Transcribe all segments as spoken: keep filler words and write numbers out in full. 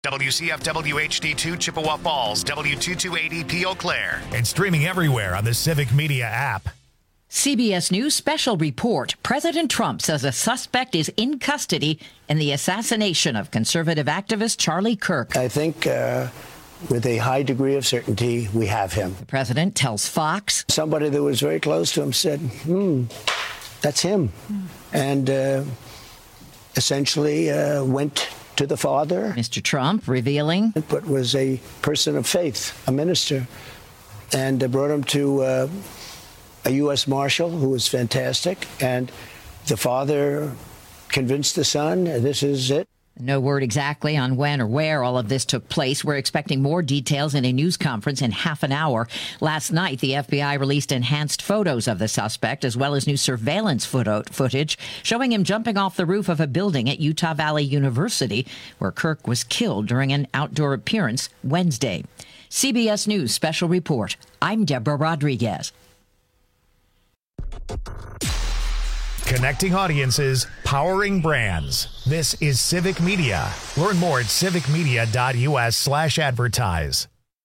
W C F W H D two Chippewa Falls, W two two eight E P Eau Claire, and streaming everywhere on the Civic Media app. C B S News special report. President Trump says a suspect is in custody in the assassination of conservative activist Charlie Kirk. I think uh, with a high degree of certainty, we have him. The president tells Fox. Somebody that was very close to him said, hmm, that's him. Hmm. And uh, essentially uh, went to the father. Mister Trump revealing. But was a person of faith, a minister, and uh, brought him to uh, a U S Marshal who was fantastic. And the father convinced the son, this is it. No word exactly on when or where all of this took place. We're expecting more details in a news conference in half an hour. Last night, the F B I released enhanced photos of the suspect, as well as new surveillance photo- footage showing him jumping off the roof of a building at Utah Valley University, where Kirk was killed during an outdoor appearance Wednesday. C B S News Special Report. I'm Deborah Rodriguez. Connecting audiences, powering brands. This is Civic Media. Learn more at civicmedia.us slash advertise.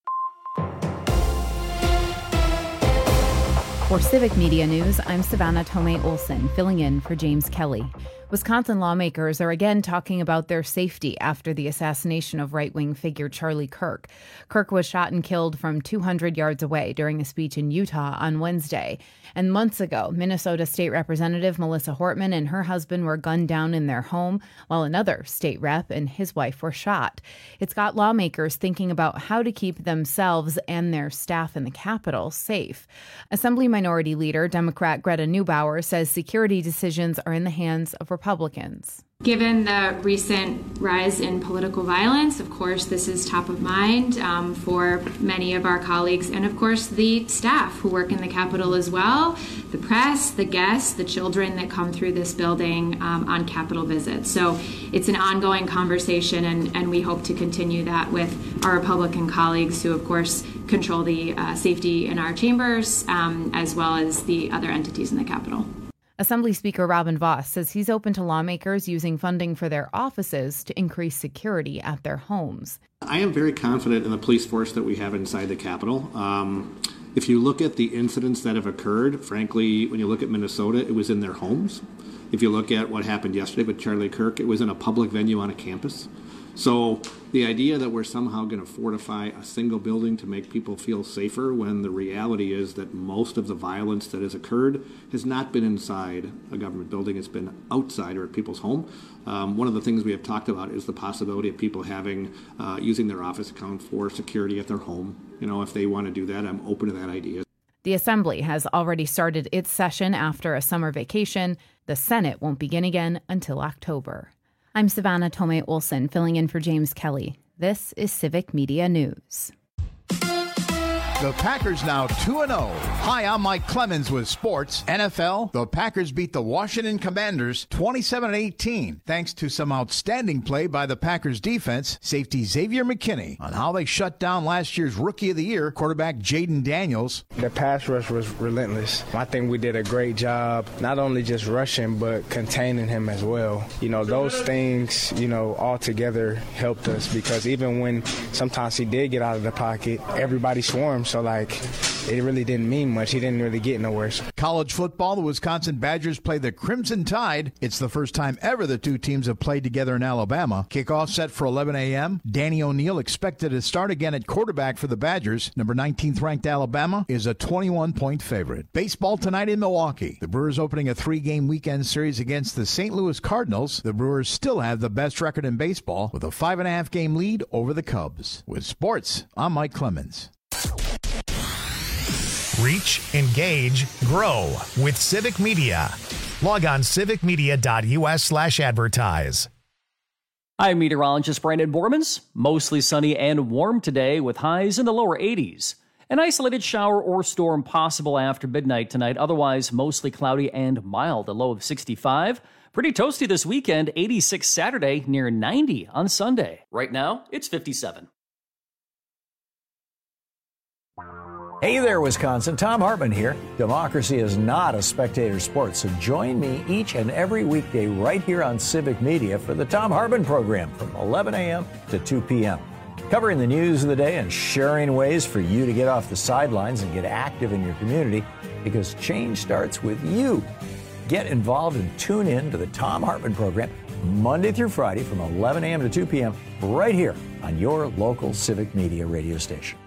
For Civic Media News, I'm Savannah Tomei Olson, filling in for James Kelly. Wisconsin lawmakers are again talking about their safety after the assassination of right-wing figure Charlie Kirk. Kirk was shot and killed from two hundred yards away during a speech in Utah on Wednesday. And months ago, Minnesota State Representative Melissa Hortman and her husband were gunned down in their home, while another state rep and his wife were shot. It's got lawmakers thinking about how to keep themselves and their staff in the Capitol safe. Assembly Minority Leader, Democrat Greta Neubauer, says security decisions are in the hands of Republicans. Given the recent rise in political violence, of course, this is top of mind um, for many of our colleagues and, of course, the staff who work in the Capitol as well, the press, the guests, the children that come through this building um, on Capitol visits. So it's an ongoing conversation, and, and we hope to continue that with our Republican colleagues who, of course, control the uh, safety in our chambers, um, as well as the other entities in the Capitol. Assembly Speaker Robin Vos says he's open to lawmakers using funding for their offices to increase security at their homes. I am very confident in the police force that we have inside the Capitol. Um, if you look at the incidents that have occurred, frankly, when you look at Minnesota, it was in their homes. If you look at what happened yesterday with Charlie Kirk, it was in a public venue on a campus. So the idea that we're somehow going to fortify a single building to make people feel safer, when the reality is that most of the violence that has occurred has not been inside a government building, it's been outside or at people's home. Um, one of the things we have talked about is the possibility of people having, uh, using their office account for security at their home. You know, if they want to do that, I'm open to that idea. The Assembly has already started its session after a summer vacation. The Senate won't begin again until October. I'm Savannah Tomei Olson, filling in for James Kelly. This is Civic Media News. The Packers now two and oh. Hi, I'm Mike Clemens with sports. N F L, the Packers beat the Washington Commanders twenty-seven eighteen, thanks to some outstanding play by the Packers defense, safety Xavier McKinney, on how they shut down last year's Rookie of the Year, quarterback Jaden Daniels. The pass rush was relentless. I think we did a great job, not only just rushing, but containing him as well. You know, those things, you know, all together helped us, because even when sometimes he did get out of the pocket, everybody swarmed. So, like, it really didn't mean much. He didn't really get nowhere. College football, the Wisconsin Badgers play the Crimson Tide. It's the first time ever the two teams have played together in Alabama. Kickoff set for eleven a.m. Danny O'Neal expected to start again at quarterback for the Badgers. Number nineteenth ranked Alabama is a twenty-one point favorite. Baseball tonight in Milwaukee. The Brewers opening a three-game weekend series against the Saint Louis Cardinals. The Brewers still have the best record in baseball with a five and a half game lead over the Cubs. With sports, I'm Mike Clemens. Reach, engage, grow with Civic Media. Log on civicmedia.us slash advertise. I'm meteorologist Brandon Bormans. Mostly sunny and warm today with highs in the lower eighties. An isolated shower or storm possible after midnight tonight. Otherwise, mostly cloudy and mild, a low of sixty-five. Pretty toasty this weekend, eighty-six Saturday, near ninety on Sunday. Right now, it's fifty-seven. Hey there, Wisconsin. Tom Hartman here. Democracy is not a spectator sport, so join me each and every weekday right here on Civic Media for the Tom Hartman program from eleven a.m. to two p.m. Covering the news of the day and sharing ways for you to get off the sidelines and get active in your community, because change starts with you. Get involved and tune in to the Tom Hartman program Monday through Friday from eleven a.m. to two p.m. right here on your local Civic Media radio station.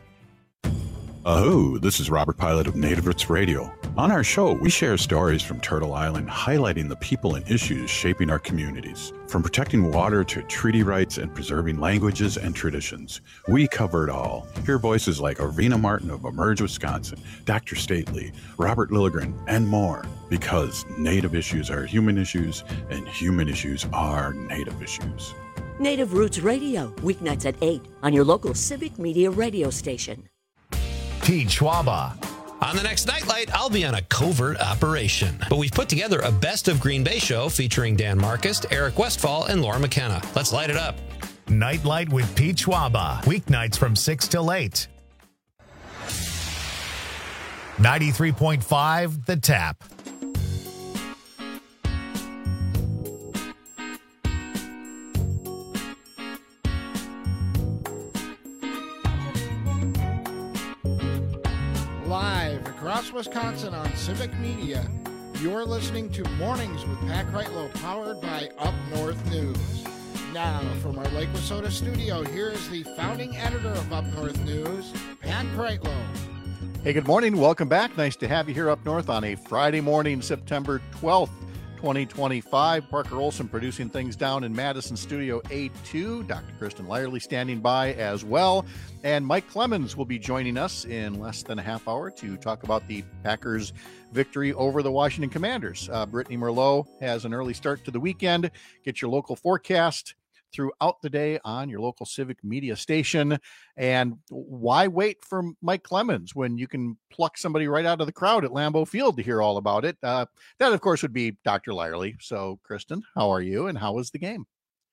Aho, this is Robert Pilot of Native Roots Radio. On our show, we share stories from Turtle Island highlighting the people and issues shaping our communities. From protecting water to treaty rights and preserving languages and traditions, we cover it all. Hear voices like Arvina Martin of Emerge Wisconsin, Doctor Stately, Robert Lilligren, and more. Because Native issues are human issues, and human issues are Native issues. Native Roots Radio, weeknights at eight on your local Civic Media radio station. Pete Schwaba. On the next Nightlight, I'll be on a covert operation. But we've put together a Best of Green Bay show featuring Dan Marcus, Eric Westfall, and Laura McKenna. Let's light it up. Nightlight with Pete Schwaba. Weeknights from six till eight. ninety-three point five The Tap. Live across Wisconsin on Civic Media, you're listening to Mornings with Pat Kreitlow, powered by Up North News. Now, from our Lake Wissota studio, here is the founding editor of Up North News, Pat Kreitlow. Hey, good morning. Welcome back. Nice to have you here up north on a Friday morning, September twelfth, twenty twenty-five. Parker Olson producing things down in Madison Studio A two. Doctor Kristen Lyerly standing by as well. And Mike Clemens will be joining us in less than a half hour to talk about the Packers' victory over the Washington Commanders. Uh, Brittany Merlot has an early start to the weekend. Get your local forecast throughout the day on your local Civic Media station. And why wait for Mike Clemens when you can pluck somebody right out of the crowd at Lambeau Field to hear all about it? Uh, that, of course, would be Doctor Lyerly. So, Kristen, how are you and how was the game?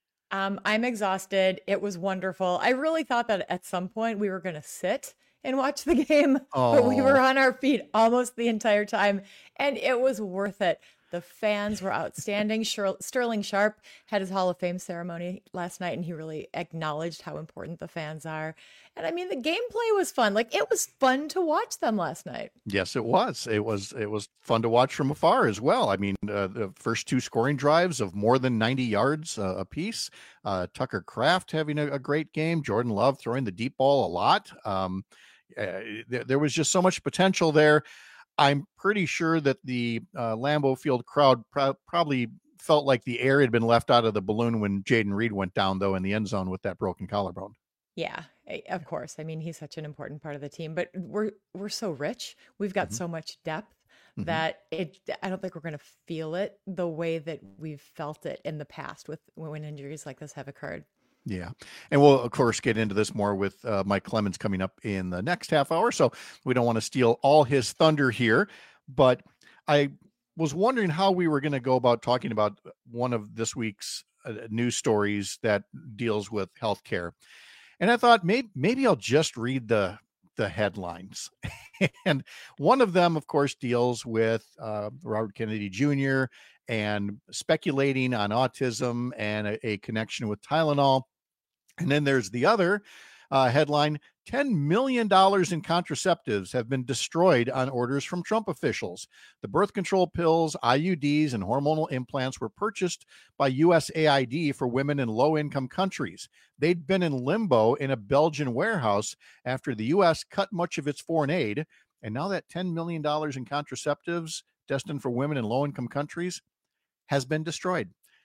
Um, I'm exhausted. It was wonderful. I really thought that at some point we were going to sit and watch the game, oh. but we were on our feet almost the entire time, and it was worth it. The fans were outstanding. Sterling Sharp had his Hall of Fame ceremony last night, and he really acknowledged how important the fans are. And I mean, the gameplay was fun. Like, it was fun to watch them last night. Yes, it was. It was it was fun to watch from afar as well. I mean, uh, the first two scoring drives of more than ninety yards uh, apiece. Uh, Tucker Kraft having a, a great game. Jordan Love throwing the deep ball a lot. Um, uh, there, there was just so much potential there. I'm pretty sure that the uh, Lambeau Field crowd pro- probably felt like the air had been left out of the balloon when Jaden Reed went down, though, in the end zone with that broken collarbone. Yeah, of course. I mean, he's such an important part of the team, but we're we're so rich. We've got mm-hmm. so much depth mm-hmm. that it. I don't think we're going to feel it the way that we've felt it in the past with when injuries like this have occurred. Yeah. And we'll, of course, get into this more with uh, Mike Clemens coming up in the next half hour. So we don't want to steal all his thunder here. But I was wondering how we were going to go about talking about one of this week's uh, news stories that deals with healthcare. And I thought maybe, maybe I'll just read the the headlines. And one of them, of course, deals with uh, Robert Kennedy Junior and speculating on autism and a, a connection with Tylenol. And then there's the other uh, headline, ten million dollars in contraceptives have been destroyed on orders from Trump officials. The birth control pills, I U Ds, and hormonal implants were purchased by U S A I D for women in low-income countries. They'd been in limbo in a Belgian warehouse after the U S cut much of its foreign aid. And now that ten million dollars in contraceptives destined for women in low-income countries has been destroyed.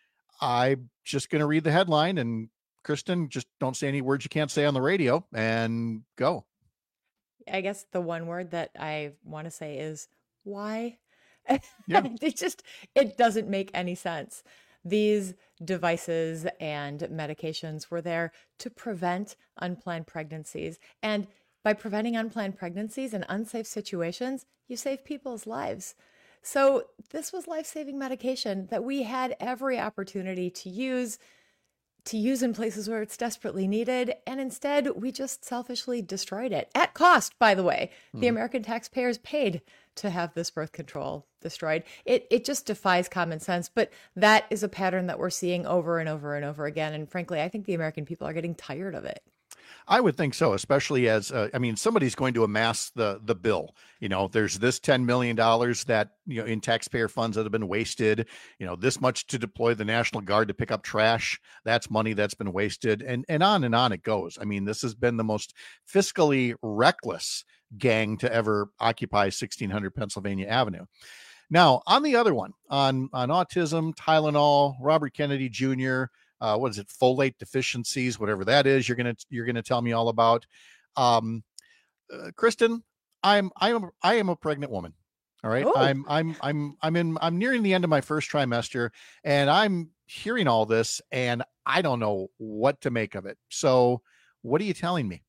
I'm just going to read the headline, and Kristen, just don't say any words you can't say on the radio and go. I guess the one word that I want to say is why? Yeah. It just, it doesn't make any sense. These devices and medications were there to prevent unplanned pregnancies. And by preventing unplanned pregnancies and unsafe situations, you save people's lives. So this was life-saving medication that we had every opportunity to use to use in places where it's desperately needed. And instead, we just selfishly destroyed it at cost, by the way. Mm-hmm. The American taxpayers paid to have this birth control destroyed. It it just defies common sense. But that is a pattern that we're seeing over and over and over again. And frankly, I think the American people are getting tired of it. I would think so, especially as, uh, I mean, somebody's going to amass the the bill. You know, there's this ten million dollars that, you know, in taxpayer funds that have been wasted, you know, this much to deploy the National Guard to pick up trash. That's money that's been wasted, and, and on and on it goes. I mean, this has been the most fiscally reckless gang to ever occupy sixteen hundred Pennsylvania Avenue. Now, on the other one, on, on autism, Tylenol, Robert Kennedy Junior, Uh, what is it? Folate deficiencies, whatever that is. You're gonna you're gonna tell me all about. Um, uh, Kristen, I'm I'm I am a pregnant woman. All right, oh. I'm I'm I'm I'm in I'm nearing the end of my first trimester, and I'm hearing all this, and I don't know what to make of it. So, what are you telling me?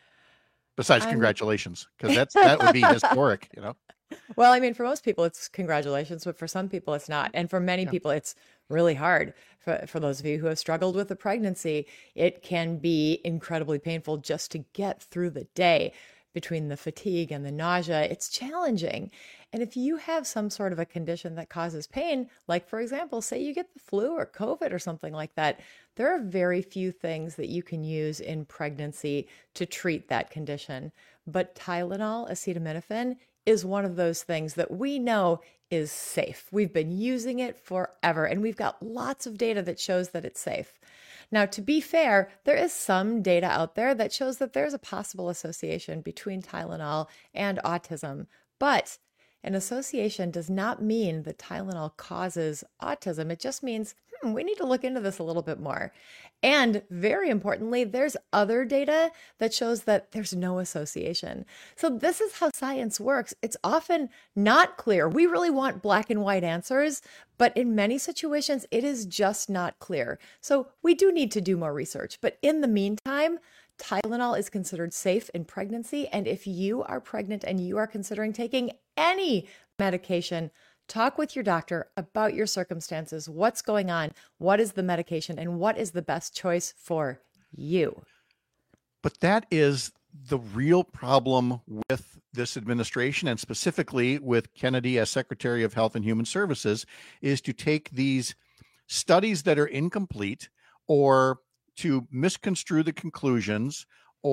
Besides, I'm... congratulations, because that's that would be historic, you know. Well, I mean, for most people, it's congratulations, but for some people, it's not. And for many yeah. people, it's really hard. For, for those of you who have struggled with a pregnancy, it can be incredibly painful just to get through the day. Between the fatigue and the nausea, it's challenging. And if you have some sort of a condition that causes pain, like, for example, say you get the flu or COVID or something like that, there are very few things that you can use in pregnancy to treat that condition. But Tylenol, acetaminophen, is one of those things that we know is safe. We've been using it forever, and we've got lots of data that shows that it's safe. Now, to be fair, there is some data out there that shows that there's a possible association between Tylenol and autism, but an association does not mean that Tylenol causes autism. It just means, hmm, we need to look into this a little bit more. And very importantly, there's other data that shows that there's no association. So this is how science works. It's often not clear. We really want black and white answers, but in many situations, it is just not clear. So we do need to do more research. But in the meantime, Tylenol is considered safe in pregnancy. And if you are pregnant and you are considering taking any medication, talk with your doctor about your circumstances, what's going on, what is the medication, and what is the best choice for you. But that is the real problem with this administration, and specifically with Kennedy as Secretary of Health and Human Services, is to take these studies that are incomplete, or to misconstrue the conclusions,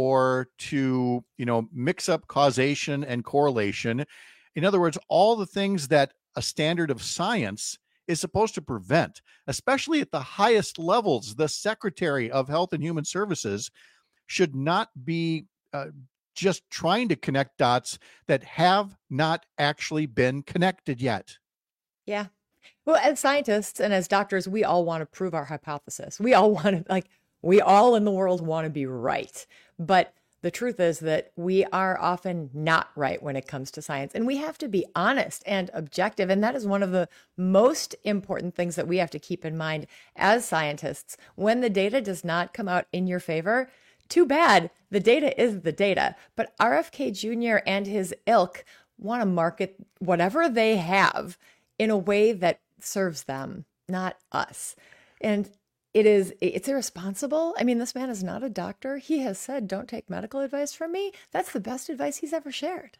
or to, you know, mix up causation and correlation. In other words, all the things that a standard of science is supposed to prevent, especially at the highest levels. The Secretary of Health and Human Services should not be uh, just trying to connect dots that have not actually been connected yet. Yeah. Well, as scientists and as doctors, we all want to prove our hypothesis. We all want to, like, we all in the world want to be right. But the truth is that we are often not right when it comes to science, and we have to be honest and objective. And that is one of the most important things that we have to keep in mind as scientists. When the data does not come out in your favor, too bad. The data is the data. But R F K Junior and his ilk want to market whatever they have in a way that serves them, not us. And It is, it's irresponsible. I mean, this man is not a doctor. He has said, don't take medical advice from me. That's the best advice he's ever shared.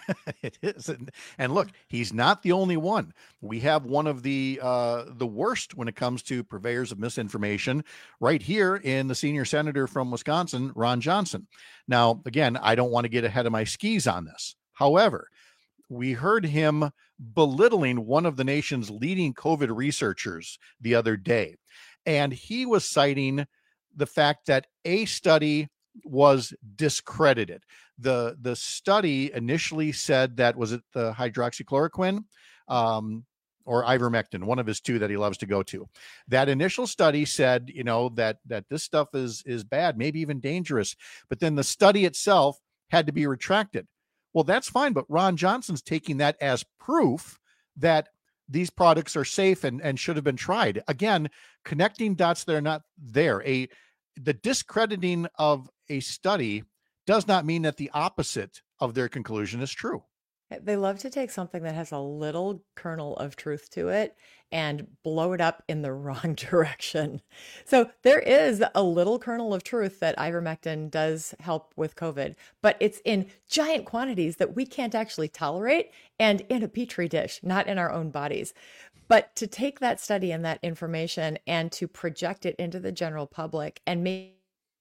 It is. And, and look, he's not the only one. We have one of the uh, the worst when it comes to purveyors of misinformation right here in the senior senator from Wisconsin, Ron Johnson. Now, again, I don't want to get ahead of my skis on this. However, we heard him belittling one of the nation's leading COVID researchers the other day. And he was citing the fact that a study was discredited. The, the study initially said that, was it the hydroxychloroquine um, or ivermectin, one of his two that he loves to go to. That initial study said, you know, that, that this stuff is, is bad, maybe even dangerous. But then the study itself had to be retracted. Well, that's fine. But Ron Johnson's taking that as proof that these products are safe and, and should have been tried. Again, connecting dots that are not there. A the discrediting of a study does not mean that the opposite of their conclusion is true. They love to take something that has a little kernel of truth to it and blow it up in the wrong direction. So there is a little kernel of truth that ivermectin does help with COVID, but it's in giant quantities that we can't actually tolerate and in a petri dish, not in our own bodies. But to take that study and that information and to project it into the general public and make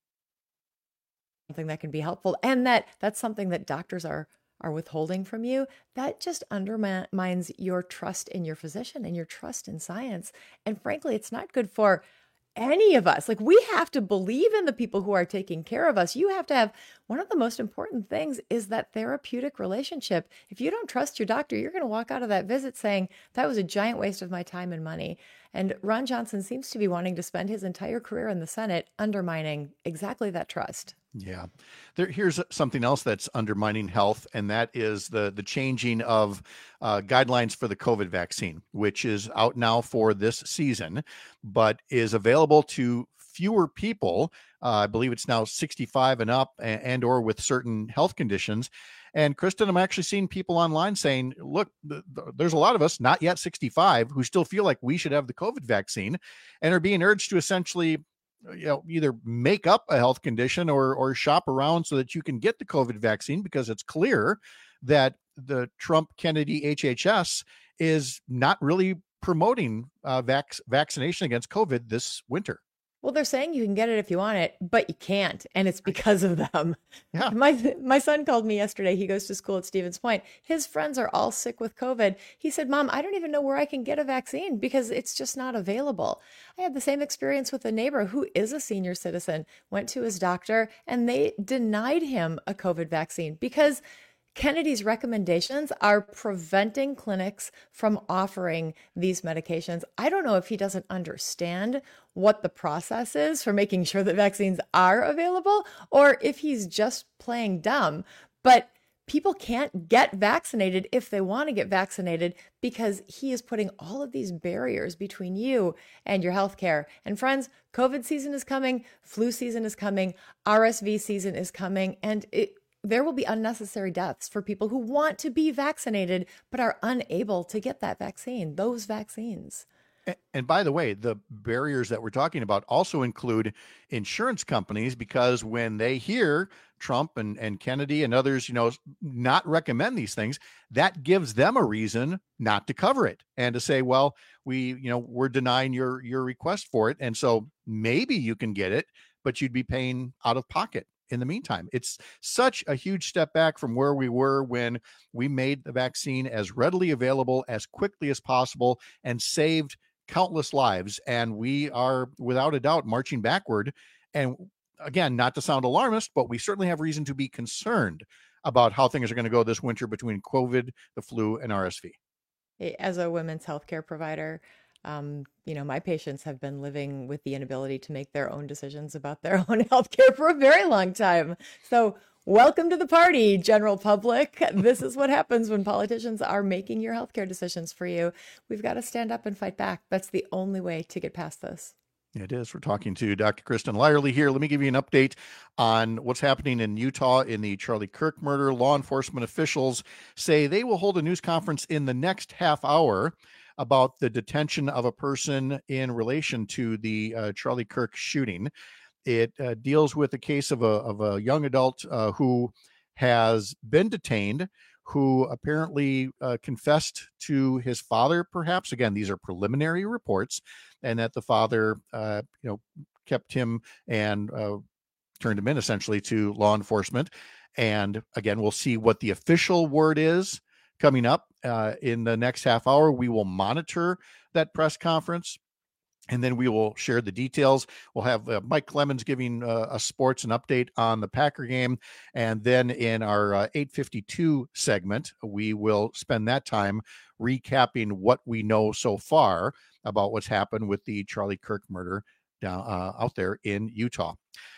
something that can be helpful, and that that's something that doctors are are withholding from you, that just undermines your trust in your physician and your trust in science. And frankly, it's not good for any of us. Like, we have to believe in the people who are taking care of us. You have to have, one of the most important things is that therapeutic relationship. If you don't trust your doctor, you're going to walk out of that visit saying, that was a giant waste of my time and money. And Ron Johnson seems to be wanting to spend his entire career in the Senate undermining exactly that trust. Yeah. There, here's something else that's undermining health, and that is the, the changing of uh, guidelines for the COVID vaccine, which is out now for this season, but is available to fewer people. Uh, I believe it's now sixty-five and up and, and or with certain health conditions. And Kristen, I'm actually seeing people online saying, look, th- th- there's a lot of us not yet sixty-five who still feel like we should have the COVID vaccine and are being urged to essentially, you know, either make up a health condition or or shop around so that you can get the COVID vaccine, because it's clear that the Trump Kennedy H H S is not really promoting uh, vac- vaccination against COVID this winter. Well, they're saying you can get it if you want it, but you can't, and it's because of them. Yeah. My my son called me yesterday. He goes to school at Stevens Point. His friends are all sick with COVID. He said, Mom, I don't even know where I can get a vaccine because it's just not available. I had the same experience with a neighbor who is a senior citizen, went to his doctor, and they denied him a COVID vaccine because Kennedy's recommendations are preventing clinics from offering these medications. I don't know if he doesn't understand what the process is for making sure that vaccines are available, or if he's just playing dumb. But people can't get vaccinated if they want to get vaccinated because he is putting all of these barriers between you and your healthcare. And friends, COVID season is coming, flu season is coming, R S V season is coming, and it there will be unnecessary deaths for people who want to be vaccinated but are unable to get that vaccine, those vaccines. And, and by the way, the barriers that we're talking about also include insurance companies, because when they hear Trump and, and Kennedy and others, you know, not recommend these things, that gives them a reason not to cover it and to say, well, we, you know, we're denying your, your request for it. And so maybe you can get it, but you'd be paying out of pocket. In the meantime, it's such a huge step back from where we were when we made the vaccine as readily available as quickly as possible and saved countless lives. And we are without a doubt marching backward. And again, not to sound alarmist, but we certainly have reason to be concerned about how things are going to go this winter between COVID, the flu, and R S V. As a women's healthcare provider, Um, you know, my patients have been living with the inability to make their own decisions about their own healthcare for a very long time. So welcome to the party, general public. This is what happens when politicians are making your healthcare decisions for you. We've got to stand up and fight back. That's the only way to get past this. It is. We're talking to Doctor Kristen Lyerly here. Let me give you an update on what's happening in Utah in the Charlie Kirk murder. Law enforcement officials say they will hold a news conference in the next half hour about the detention of a person in relation to the uh, Charlie Kirk shooting. It uh, deals with the case of a, of a young adult uh, who has been detained, who apparently uh, confessed to his father, perhaps. Again, these are preliminary reports, and that the father, uh, you know, kept him and uh, turned him in essentially to law enforcement. And again, we'll see what the official word is coming up uh, in the next half hour. We will monitor that press conference, and then we will share the details. We'll have uh, Mike Clemens giving uh, us sports an update on the Packer game. And then in our uh, eight fifty-two segment, we will spend that time recapping what we know so far about what's happened with the Charlie Kirk murder down uh, out there in Utah.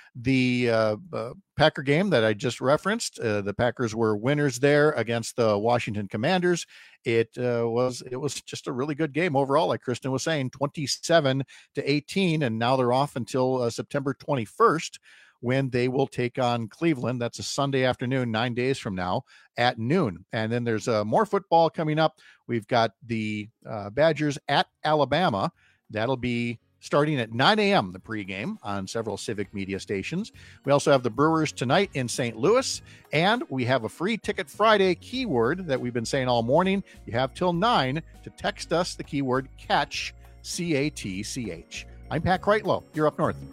The uh, uh, Packer game that I just referenced, uh, the Packers were winners there against the Washington Commanders. It uh, was it was just a really good game overall, like Kristen was saying, twenty-seven to eighteen, and now they're off until uh, September twenty-first when they will take on Cleveland. That's a Sunday afternoon, nine days from now at noon. And then there's uh, more football coming up. We've got the uh, Badgers at Alabama. That'll be starting at nine a.m., the pregame on several Civic Media stations. We also have the Brewers tonight in Saint Louis, and we have a free Ticket Friday keyword that we've been saying all morning. You have till nine to text us the keyword CATCH, C A T C H. I'm Pat Kreitlow. You're up north.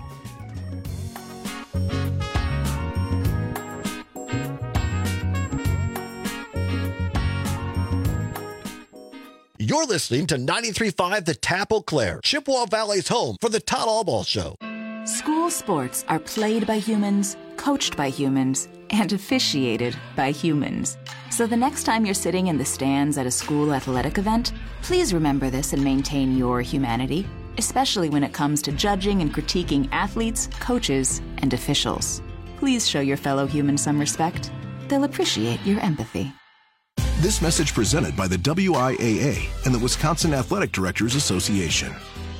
You're listening to ninety-three point five The Tap Eau Claire, Chippewa Valley's home for the Todd Albaugh Show. School sports are played by humans, coached by humans, and officiated by humans. So the next time you're sitting in the stands at a school athletic event, please remember this and maintain your humanity, especially when it comes to judging and critiquing athletes, coaches, and officials. Please show your fellow humans some respect. They'll appreciate your empathy. This message presented by the W I A A and the Wisconsin Athletic Directors Association.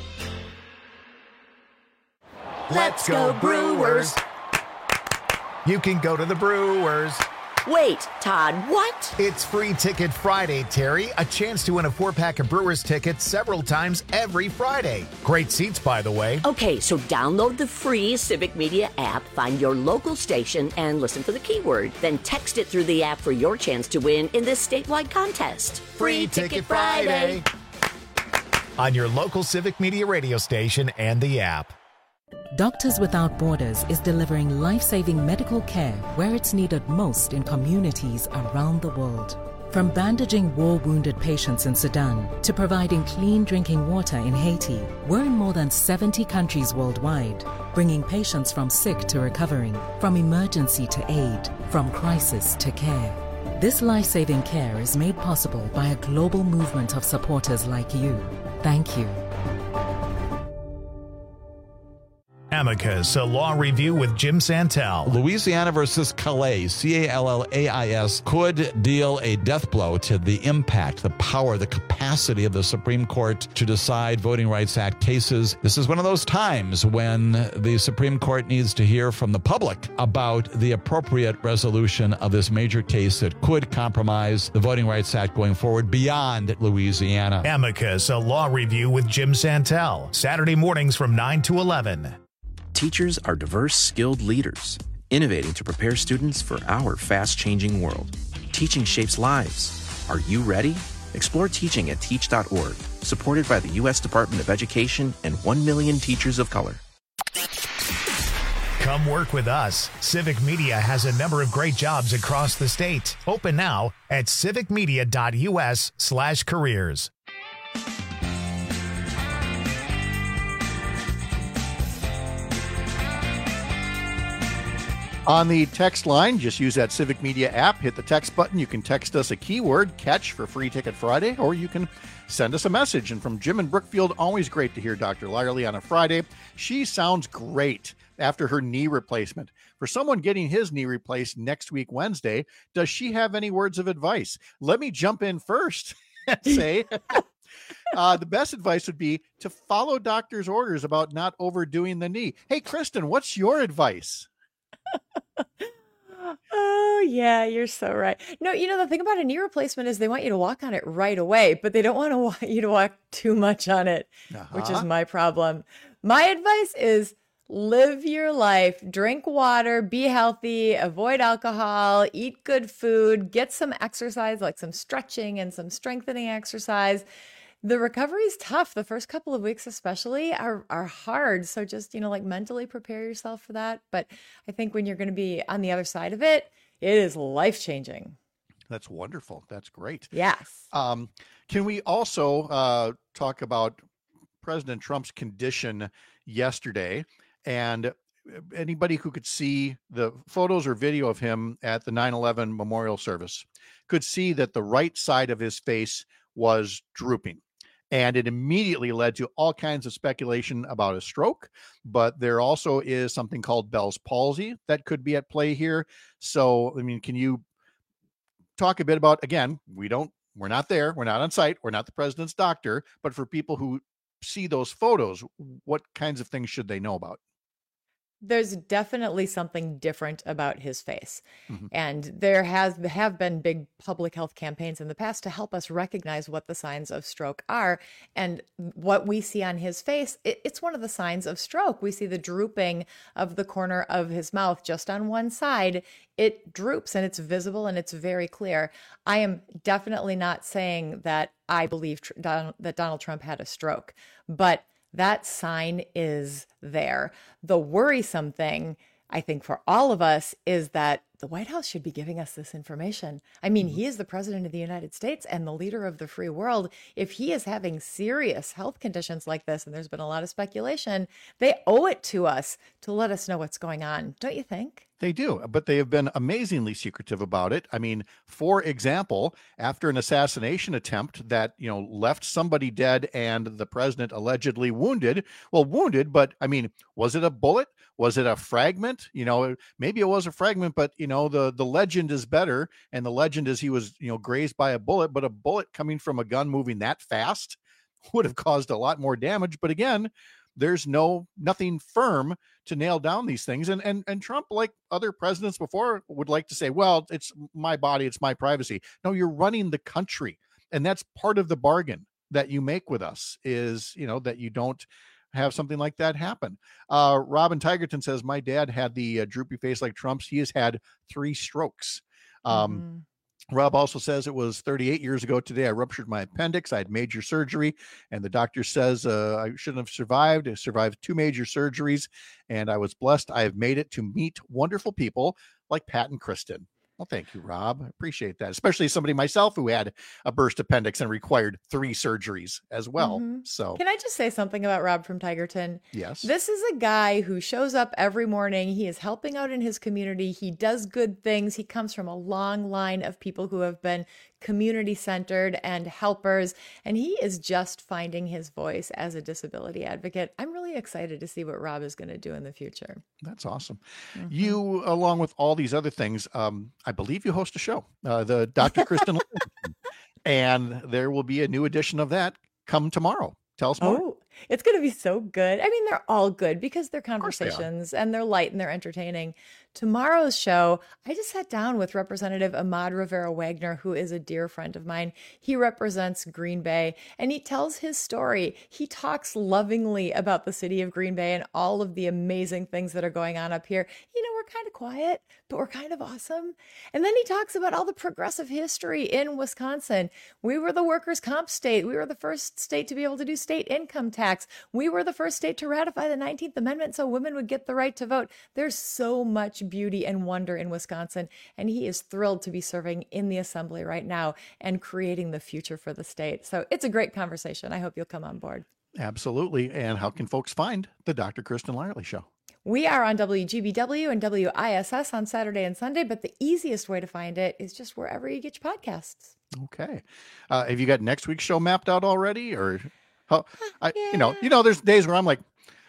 Let's go Brewers! You can go to the Brewers. Wait, Todd, what? It's Free Ticket Friday, Terry. A chance to win a four-pack of Brewers tickets several times every Friday. Great seats, by the way. Okay, so download the free Civic Media app, find your local station, and listen for the keyword. Then text it through the app for your chance to win in this statewide contest. Free Ticket Friday. On your local Civic Media radio station and the app. Doctors Without Borders is delivering life-saving medical care where it's needed most in communities around the world. From bandaging war-wounded patients in Sudan to providing clean drinking water in Haiti, we're in more than seventy countries worldwide, bringing patients from sick to recovering, from emergency to aid, from crisis to care. This life-saving care is made possible by a global movement of supporters like you. Thank you. Amicus, a law review with Jim Santel. Louisiana versus Calais, C A L L A I S, could deal a death blow to the impact, the power, the capacity of the Supreme Court to decide Voting Rights Act cases. This is one of those times when the Supreme Court needs to hear from the public about the appropriate resolution of this major case that could compromise the Voting Rights Act going forward beyond Louisiana. Amicus, a law review with Jim Santel. Saturday mornings from nine to eleven. Teachers are diverse, skilled leaders, innovating to prepare students for our fast-changing world. Teaching shapes lives. Are you ready? Explore teaching at teach dot org, supported by the U S Department of Education and one million teachers of color. Come work with us. Civic Media has a number of great jobs across the state. Open now at civic media dot U S slash careers. On the text line, just use that Civic Media app, hit the text button. You can text us a keyword, CATCH, for Free Ticket Friday, or you can send us a message. And from Jim in Brookfield, always great to hear Doctor Lyerly on a Friday. She sounds great after her knee replacement. For someone getting his knee replaced next week, Wednesday, does she have any words of advice? Let me jump in first and say... Uh, the best advice would be to follow doctor's orders about not overdoing the knee. Hey, Kristen, what's your advice? Oh, yeah, you're so right. No, you know, the thing about a knee replacement is they want you to walk on it right away, but they don't want to want you to walk too much on it, uh-huh. which is my problem. My advice is live your life, drink water, be healthy, avoid alcohol, eat good food, get some exercise, like some stretching and some strengthening exercise. The recovery is tough. The first couple of weeks especially are are hard. So just, you know, like mentally prepare yourself for that. But I think when you're going to be on the other side of it, it is life-changing. That's wonderful. That's great. Yes. Um, can we also uh, talk about President Trump's condition yesterday? And anybody who could see the photos or video of him at the nine eleven memorial service could see that the right side of his face was drooping. And it immediately led to all kinds of speculation about a stroke, but there also is something called Bell's palsy that could be at play here. So, I mean, can you talk a bit about, again, we don't, we're not there, we're not on site, we're not the president's doctor, but for people who see those photos, what kinds of things should they know about? there's definitely something different about his face. Mm-hmm. And there has have been big public health campaigns in the past to help us recognize what the signs of stroke are. And what we see on his face, it, it's one of the signs of stroke. We see the drooping of the corner of his mouth just on one side. It droops and it's visible and it's very clear. I am definitely not saying that I believe tr- Don- that Donald Trump had a stroke, but that sign is there. The worrisome thing, I think, for all of us is that the White House should be giving us this information. I mean, he is the president of the United States and the leader of the free world. If he is having serious health conditions like this, and there's been a lot of speculation, they owe it to us to let us know what's going on. Don't you think? They do, but they have been amazingly secretive about it. I mean, for example, after an assassination attempt that, you know, left somebody dead and the president allegedly wounded, well, wounded, but I mean, was it a bullet? Was it a fragment? You know, maybe it was a fragment, but, you know, the, the legend is better. And the legend is he was, you know, grazed by a bullet, but a bullet coming from a gun moving that fast would have caused a lot more damage. But again, there's no nothing firm to nail down these things. And, and, and Trump, like other presidents before, would like to say, well, it's my body, it's my privacy. No, you're running the country. And that's part of the bargain that you make with us is, you know, that you don't have something like that happen. Uh, Robin Tigerton says, my dad had the uh, droopy face like Trump's. He has had three strokes. Um, mm-hmm. Rob also says it was thirty-eight years ago today. I ruptured my appendix. I had major surgery, and the doctor says uh, I shouldn't have survived. I survived two major surgeries, and I was blessed. I have made it to meet wonderful people like Pat and Kristen. Well, thank you, Rob. I appreciate that, especially somebody myself who had a burst appendix and required three surgeries as well. Mm-hmm. So can I just say something about Rob from Tigerton? Yes. This is a guy who shows up every morning. He is helping out in his community. He does good things. He comes from a long line of people who have been community centered and helpers, and he is just finding his voice as a disability advocate. I'm really excited to see what Rob is going to do in the future. That's awesome. Mm-hmm. You, along with all these other things, um, I believe you host a show, uh, the Doctor Kristen, and there will be a new edition of that come tomorrow. Tell us more. Oh, it's going to be so good. I mean, they're all good because they're conversations they and they're light and they're entertaining. Tomorrow's show, I just sat down with Representative Ahmad Rivera-Wagner, who is a dear friend of mine. He represents Green Bay and he tells his story. He talks lovingly about the city of Green Bay and all of the amazing things that are going on up here. You know, we're kind of quiet, but we're kind of awesome. And then he talks about all the progressive history in Wisconsin. We were the workers' comp state. We were the first state to be able to do state income tax. We were the first state to ratify the nineteenth Amendment so women would get the right to vote. There's so much beauty and wonder in Wisconsin, and he is thrilled to be serving in the assembly right now and creating the future for the state. So it's a great conversation. I hope you'll come on board. Absolutely. And how can folks find the Doctor Kristen Lyerly Show? We are on W G B W and W I S S on Saturday and Sunday, but the easiest way to find it is just wherever you get your podcasts. Okay. Uh, have you got next week's show mapped out already? Or, how, I, yeah. you know, you know, there's days where I'm like,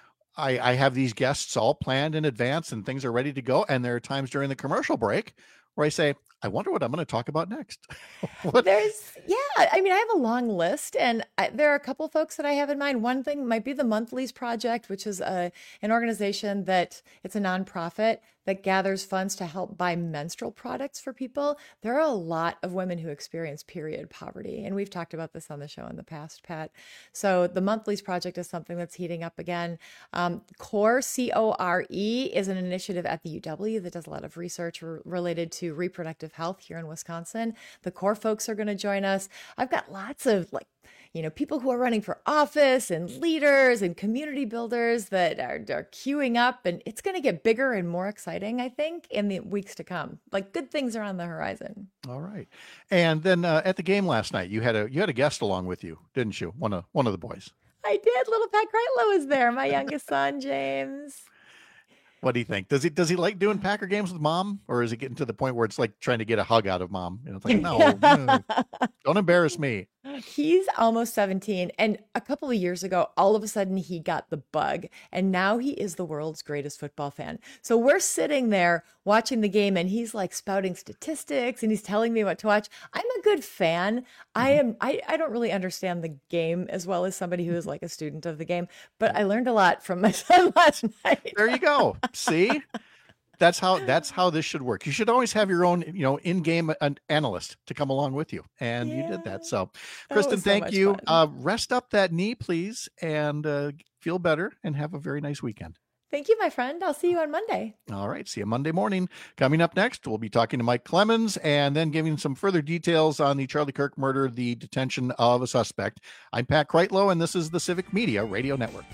I, I have these guests all planned in advance and things are ready to go. And there are times during the commercial break where I say, I wonder what I'm going to talk about next. There's, yeah, I mean, I have a long list and I, there are a couple folks that I have in mind. One thing might be the Monthlies Project, which is a, an organization that it's a nonprofit that gathers funds to help buy menstrual products for people. There are a lot of women who experience period poverty. And we've talked about this on the show in the past, Pat. So the Monthlies Project is something that's heating up again. Um, CORE, C O R E, is an initiative at the U W that does a lot of research r- related to reproductive health here in Wisconsin. The CORE folks are going to join us. I've got lots of like, you know, people who are running for office and leaders and community builders that are, are queuing up, and it's going to get bigger and more exciting, I think, in the weeks to come. Like good things are on the horizon. All right. And then uh, at the game last night, you had a you had a guest along with you, didn't you? One of one of the boys. I did. Little Pat Kreitlow was there. My youngest son, James. What do you think? Does he does he like doing Packer games with mom, or is it getting to the point where it's like trying to get a hug out of mom? You know, it's like, no, no don't embarrass me. He's almost seventeen. And a couple of years ago, all of a sudden he got the bug. And now he is the world's greatest football fan. So we're sitting there watching the game and he's like spouting statistics and he's telling me what to watch. I'm a good fan. Mm-hmm. I am, I, I don't really understand the game as well as somebody who is like a student of the game, but I learned a lot from my son last night. There you go. See? That's how that's how this should work. You should always have your own, you know, in-game an analyst to come along with you, and yeah. you did that. So, Kristen, so thank you. Uh, rest up that knee, please, and uh, feel better, and have a very nice weekend. Thank you, my friend. I'll see you on Monday. All right, see you Monday morning. Coming up next, we'll be talking to Mike Clemens and then giving some further details on the Charlie Kirk murder, the detention of a suspect. I'm Pat Kreitlow, and this is the Civic Media Radio Network.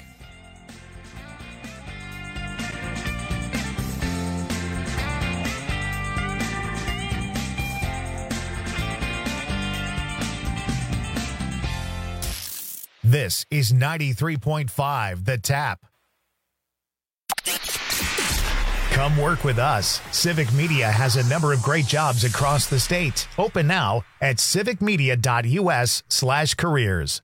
This is ninety-three point five The Tap. Come work with us. Civic Media has a number of great jobs across the state. Open now at civicmedia.us slash careers.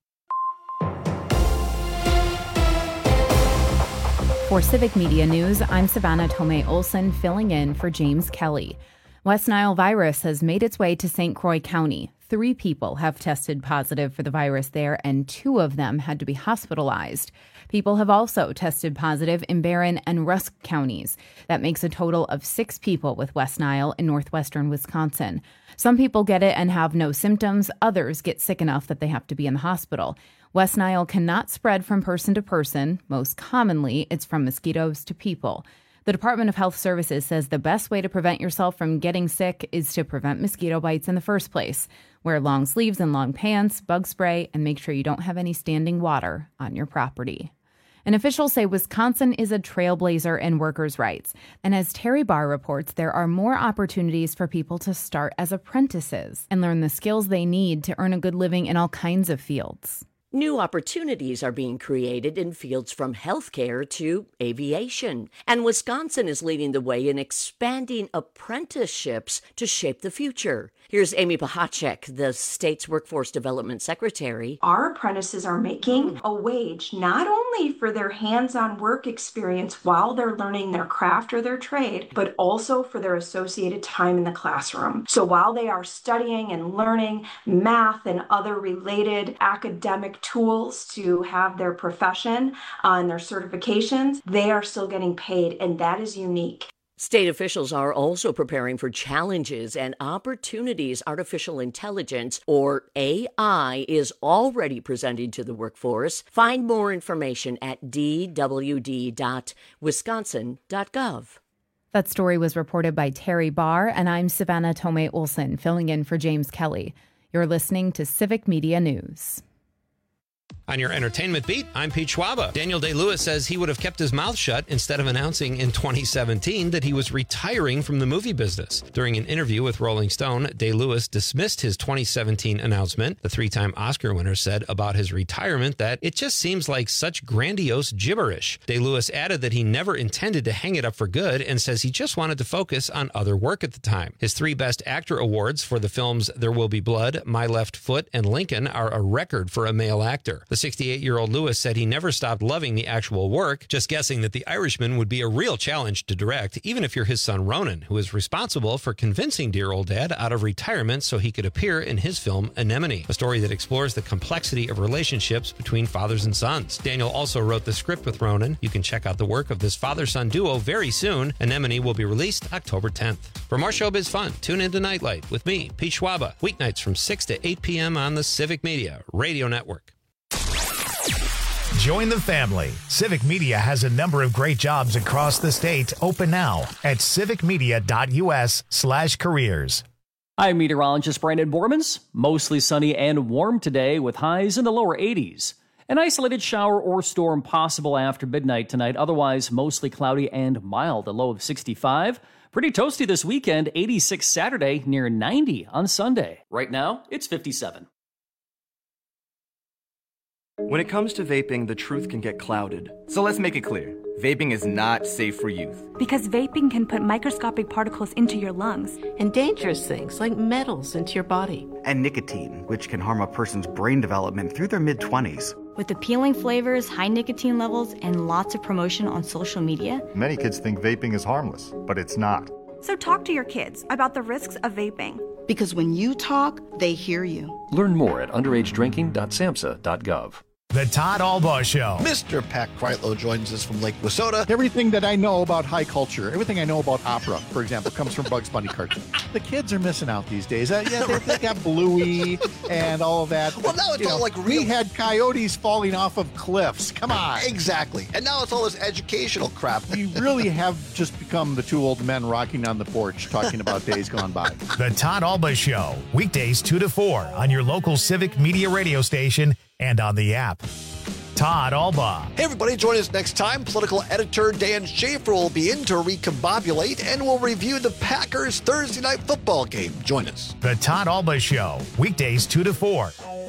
For Civic Media News, I'm Savannah Tomei Olson, filling in for James Kelly. West Nile virus has made its way to Saint Croix County. Three people have tested positive for the virus there, and two of them had to be hospitalized. People have also tested positive in Barron and Rusk counties. That makes a total of six people with West Nile in northwestern Wisconsin. Some people get it and have no symptoms. Others get sick enough that they have to be in the hospital. West Nile cannot spread from person to person. Most commonly, it's from mosquitoes to people. The Department of Health Services says the best way to prevent yourself from getting sick is to prevent mosquito bites in the first place. Wear long sleeves and long pants, bug spray, and make sure you don't have any standing water on your property. And officials say Wisconsin is a trailblazer in workers' rights. And as Terry Barr reports, there are more opportunities for people to start as apprentices and learn the skills they need to earn a good living in all kinds of fields. New opportunities are being created in fields from healthcare to aviation, and Wisconsin is leading the way in expanding apprenticeships to shape the future. Here's Amy Pahacek, the state's workforce development secretary. Our apprentices are making a wage not only for their hands-on work experience while they're learning their craft or their trade, but also for their associated time in the classroom. So while they are studying and learning math and other related academic tools to have their profession uh, and their certifications, they are still getting paid, and that is unique. State officials are also preparing for challenges and opportunities artificial intelligence, or A I, is already presenting to the workforce. Find more information at d w d dot wisconsin dot gov. That story was reported by Terry Barr, and I'm Savannah Tomei Olson, filling in for James Kelly. You're listening to Civic Media News. On your entertainment beat, I'm Pete Schwaba. Daniel Day-Lewis says he would have kept his mouth shut instead of announcing in twenty seventeen that he was retiring from the movie business. During an interview with Rolling Stone, Day-Lewis dismissed his twenty seventeen announcement. The three-time Oscar winner said about his retirement that it just seems like such grandiose gibberish. Day-Lewis added that he never intended to hang it up for good and says he just wanted to focus on other work at the time. His three Best Actor awards for the films There Will Be Blood, My Left Foot, and Lincoln are a record for a male actor. The sixty-eight-year-old Lewis said he never stopped loving the actual work, just guessing that The Irishman would be a real challenge to direct, even if you're his son Ronan, who is responsible for convincing dear old dad out of retirement so he could appear in his film Anemone, a story that explores the complexity of relationships between fathers and sons. Daniel also wrote the script with Ronan. You can check out the work of this father-son duo very soon. Anemone will be released October tenth. For more showbiz fun, tune into Nightlight with me, Pete Schwaba, weeknights from six to eight p.m. on the Civic Media Radio Network. Join the family. Civic Media has a number of great jobs across the state. Open now at civicmedia.us slash careers. I'm meteorologist Brandon Bormans. Mostly sunny and warm today with highs in the lower eighties. An isolated shower or storm possible after midnight tonight. Otherwise, mostly cloudy and mild, a low of sixty-five. Pretty toasty this weekend, eighty-six Saturday, near ninety on Sunday. Right now, it's fifty-seven. When it comes to vaping, the truth can get clouded. So let's make it clear. Vaping is not safe for youth. Because vaping can put microscopic particles into your lungs. And dangerous things like metals into your body. And nicotine, which can harm a person's brain development through their mid-twenties. With appealing flavors, high nicotine levels, and lots of promotion on social media, many kids think vaping is harmless, but it's not. So talk to your kids about the risks of vaping. Because when you talk, they hear you. Learn more at underage drinking dot samhsa dot gov. The Todd Albaugh Show. Mister Pat Kreitlow joins us from Lake Wissota. Everything that I know about high culture, everything I know about opera, for example, comes from Bugs Bunny cartoons. The kids are missing out these days. Uh, yeah, they, they got Bluey and all of that. Well, now it's you all know, like real. We had coyotes falling off of cliffs. Come on. Exactly. And now it's all this educational crap. We really have just become the two old men rocking on the porch talking about days gone by. The Todd Albaugh Show, weekdays two to four on your local Civic Media radio station and on the app. Todd Albaugh. Hey, everybody, join us next time. Political editor Dan Schaefer will be in to recombobulate, and we'll review the Packers Thursday night football game. Join us. The Todd Albaugh Show, weekdays two to four.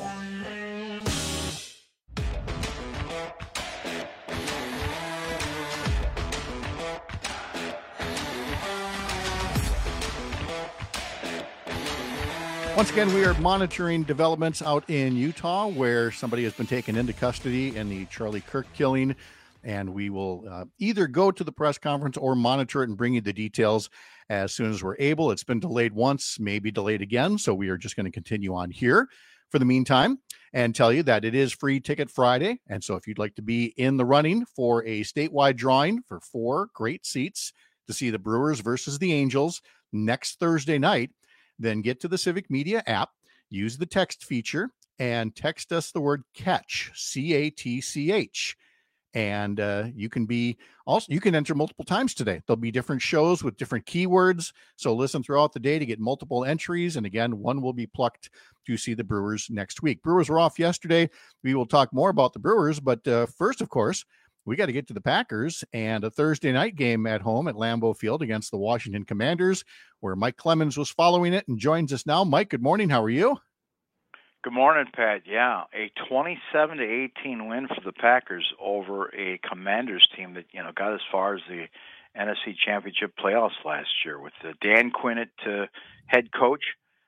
Once again, we are monitoring developments out in Utah where somebody has been taken into custody in the Charlie Kirk killing, and we will uh, either go to the press conference or monitor it and bring you the details as soon as we're able. It's been delayed once, maybe delayed again, so we are just going to continue on here for the meantime and tell you that it is Free Ticket Friday, and so if you'd like to be in the running for a statewide drawing for four great seats to see the Brewers versus the Angels next Thursday night, then get to the Civic Media app, use the text feature, and text us the word catch, C A T C H. And uh, you can be also, you can enter multiple times today. There'll be different shows with different keywords. So listen throughout the day to get multiple entries. And again, one will be plucked to see the Brewers next week. Brewers were off yesterday. We will talk more about the Brewers. But uh, first, of course, we got to get to the Packers and a Thursday night game at home at Lambeau Field against the Washington Commanders, where Mike Clemens was following it and joins us now. Mike, good morning. How are you? Good morning, Pat. Yeah, a twenty-seven to eighteen win for the Packers over a Commanders team that, you know, got as far as the N F C Championship playoffs last year with uh, Dan Quinn at uh, head coach,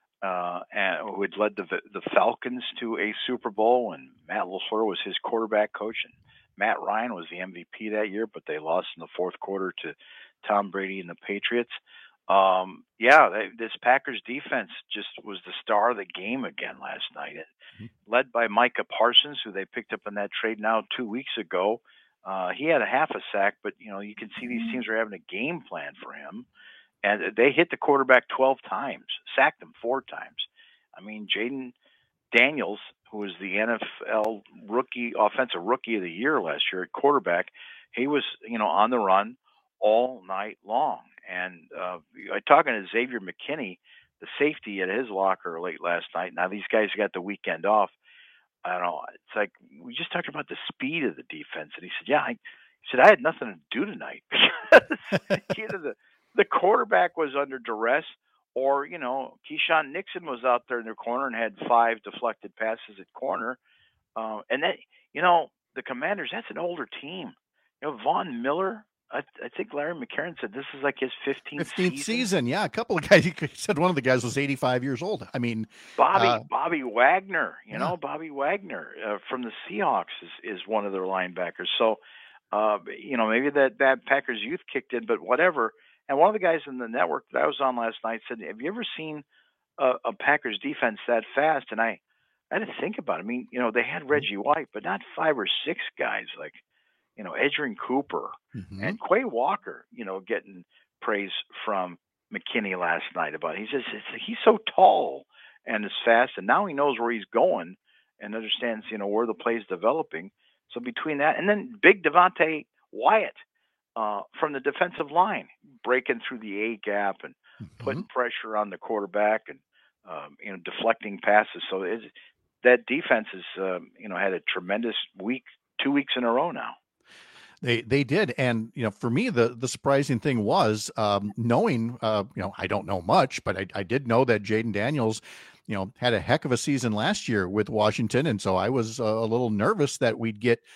uh, and who had led the the Falcons to a Super Bowl, and Matt LaFleur was his quarterback coach, and Matt Ryan was the M V P that year, but they lost in the fourth quarter to Tom Brady and the Patriots. Um, yeah, they, this Packers defense just was the star of the game again last night, mm-hmm. led by Micah Parsons, who they picked up in that trade now two weeks ago. Uh, he had a half a sack, but, you know, you can see these teams are having a game plan for him. And they hit the quarterback twelve times, sacked him four times. I mean, Jaden Daniels, who was the N F L rookie, offensive rookie of the year last year at quarterback, he was, you know, on the run all night long. And uh, I talking to Xavier McKinney, the safety at his locker late last night. Now these guys got the weekend off. I don't know. It's like we just talked about the speed of the defense, and he said, "Yeah." I, he said, "I had nothing to do tonight because either the the quarterback was under duress, or you know, Keyshawn Nixon was out there in the corner and had five deflected passes at corner, uh, and that you know the Commanders. That's an older team. You know, Von Miller." I, I think Larry McCarron said this is like his fifteenth, fifteenth season. season. Yeah, a couple of guys. He said one of the guys was eighty-five years old. I mean, Bobby uh, Bobby Wagner. You yeah. know, Bobby Wagner uh, from the Seahawks is, is one of their linebackers. So, uh, you know, maybe that that Packers youth kicked in, but whatever. And one of the guys in the network that I was on last night said, "Have you ever seen a, a Packers defense that fast?" And I, I had to think about it. I mean, you know, they had Reggie White, but not five or six guys like. You know, Adrian Cooper mm-hmm. and Quay Walker, you know, getting praise from McKinney last night about it. He says he's so tall and is fast, and now he knows where he's going and understands, you know, where the play's developing. So between that and then big Devontae Wyatt uh, from the defensive line, breaking through the A gap and mm-hmm. putting pressure on the quarterback and, um, you know, deflecting passes. So it's, that defense has, um, you know, had a tremendous week, two weeks in a row now. They they did, and you know, for me, the the surprising thing was um, knowing, uh, you know, I don't know much, but I, I did know that Jaden Daniels, you know, had a heck of a season last year with Washington, and so I was uh, a little nervous that we'd get,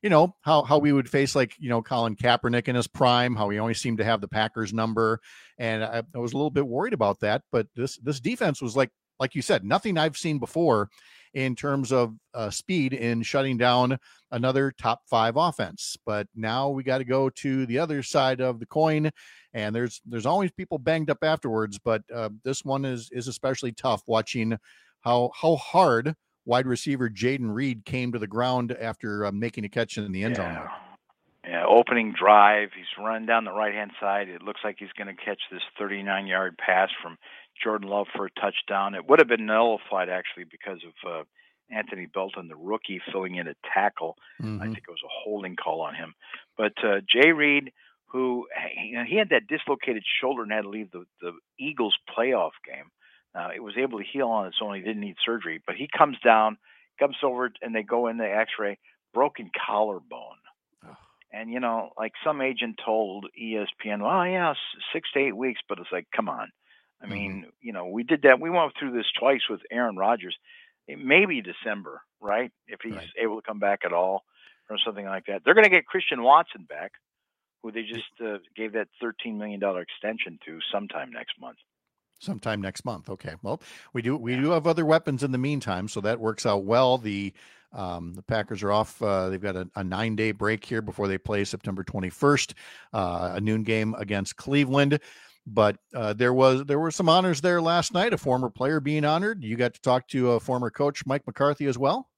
you know, how, how we would face like, you know, Colin Kaepernick in his prime, how he always seemed to have the Packers number. And I, I was a little bit worried about that, but this, this defense was like, like you said, nothing I've seen before in terms of uh, speed in shutting down another top five offense. But now we got to go to the other side of the coin, and there's there's always people banged up afterwards. But uh, this one is is especially tough, watching how how hard wide receiver Jaden Reed came to the ground after uh, making a catch in the end zone. Yeah. yeah, opening drive, he's running down the right-hand side. It looks like he's going to catch this thirty-nine-yard pass from Jordan Love for a touchdown. It would have been nullified, actually, because of uh, Anthony Belton, the rookie, filling in at tackle. Mm-hmm. I think it was a holding call on him. But uh, Jay Reed, who you know, he had that dislocated shoulder and had to leave the, the Eagles playoff game. Uh, it was able to heal on its own. He didn't need surgery. But he comes down, comes over, and they go in the x-ray, broken collarbone. Oh. And, you know, like some agent told E S P N, well, yeah, six to eight weeks. But it's like, come on. I mean, mm-hmm. you know, we did that. We went through this twice with Aaron Rodgers. Maybe December, right? If he's right. able to come back at all or something like that. They're going to get Christian Watson back, who they just uh, gave that thirteen million dollars extension to sometime next month. Sometime next month. Okay. Well, we do we yeah. do have other weapons in the meantime, so that works out well. The um, the Packers are off. Uh, they've got a, a nine-day break here before they play September twenty-first, uh, a noon game against Cleveland. But uh, there was there were some honors there last night. A former player being honored. You got to talk to a former coach, Mike McCarthy, as well.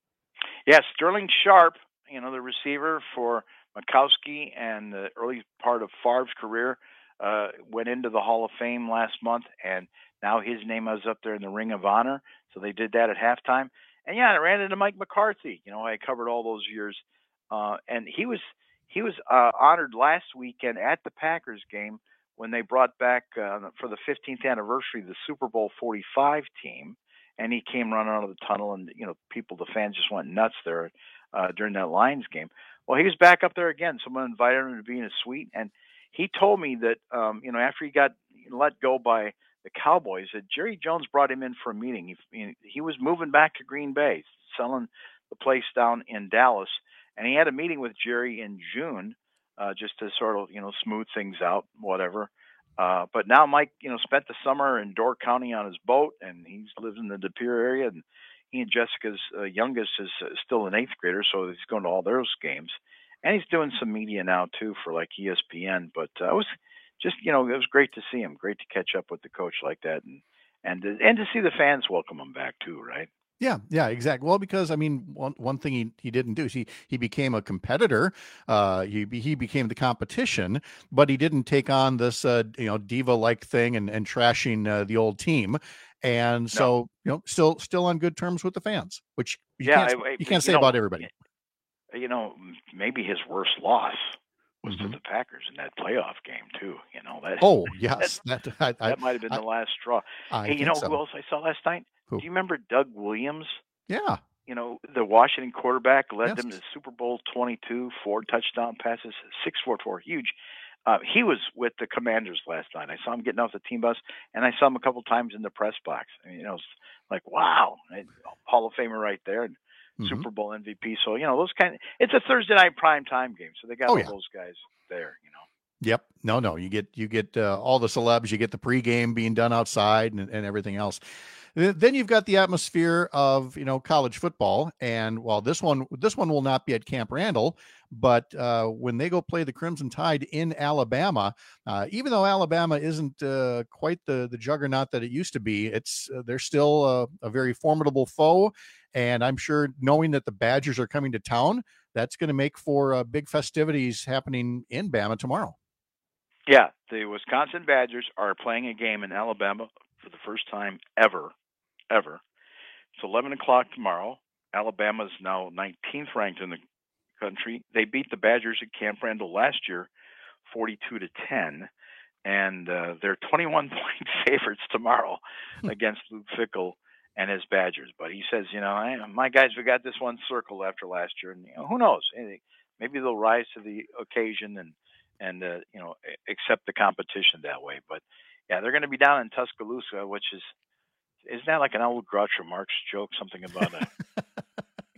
Yes, Sterling Sharp, you know, the receiver for Mikowski and the early part of Favre's career, uh, went into the Hall of Fame last month, and now his name is up there in the Ring of Honor. So they did that at halftime. And yeah, I ran into Mike McCarthy. You know, I covered all those years, uh, and he was he was uh, honored last weekend at the Packers game, when they brought back uh, for the fifteenth anniversary the Super Bowl forty-five team, and he came running out of the tunnel, and you know, people, the fans just went nuts there uh, during that Lions game. Well, he was back up there again. Someone invited him to be in a suite, and he told me that um, you know, after he got let go by the Cowboys, that Jerry Jones brought him in for a meeting. He he was moving back to Green Bay, selling the place down in Dallas, and he had a meeting with Jerry in June. Uh, just to sort of, you know, smooth things out, whatever. Uh, but now Mike, you know, spent the summer in Door County on his boat, and he's lives in the De Pere area. And he and Jessica's uh, youngest is uh, still an eighth grader, so he's going to all those games. And he's doing some media now, too, for like E S P N. But uh, it was just, you know, it was great to see him. Great to catch up with the coach like that. And, and, to, and to see the fans welcome him back, too, right? Yeah, yeah, exactly. Well, because I mean, one one thing he, he didn't do is he he became a competitor. Uh, he he became the competition, but he didn't take on this uh, you know, diva like thing and and trashing uh, the old team. And so no. you know, still still on good terms with the fans, which you yeah, can't, I, I, you can't you say know, about everybody. You know, maybe his worst loss was mm-hmm. to the Packers in that playoff game too. You know that. Oh yes, that that, I, that might have been I, the last straw. I hey, you know so. who else I saw last night? Who? Do you remember Doug Williams? Yeah. You know, the Washington quarterback led yes. them to Super Bowl twenty-two, four touchdown passes, six four four, huge. Uh, he was with the Commanders last night. I saw him getting off the team bus, and I saw him a couple times in the press box. I mean, you know, it's like, wow, Hall of Famer right there, and mm-hmm. Super Bowl M V P. So, you know, those kind of, it's a Thursday night prime time game, so they got oh, all yeah. those guys there, you know. Yep. No, no, you get you get uh, all the celebs. You get the pregame being done outside and, and everything else. Then you've got the atmosphere of, you know, college football. And while this one, this one will not be at Camp Randall, but uh, when they go play the Crimson Tide in Alabama, uh, even though Alabama isn't uh, quite the, the juggernaut that it used to be, it's uh, they're still a, a very formidable foe. And I'm sure knowing that the Badgers are coming to town, that's going to make for uh, big festivities happening in Bama tomorrow. Yeah, the Wisconsin Badgers are playing a game in Alabama for the first time ever. Ever. It's eleven o'clock tomorrow. Alabama's now nineteenth ranked in the country. They beat the Badgers at Camp Randall last year, forty-two to ten, and uh, they're twenty-one point favorites tomorrow against Luke Fickell and his Badgers. But he says, you know, I, my guys, we got this one circled after last year, and you know, who knows? Maybe they'll rise to the occasion and and uh, you know, accept the competition that way. But yeah, they're going to be down in Tuscaloosa, which is. Isn't that like an old Groucho Marx joke? Something about a,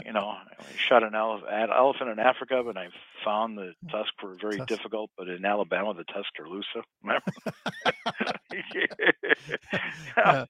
you know, I shot an ele- an elephant in Africa, but I found the tusks were very Tusk. difficult. But in Alabama, the tusks are looser. Remember? Uh,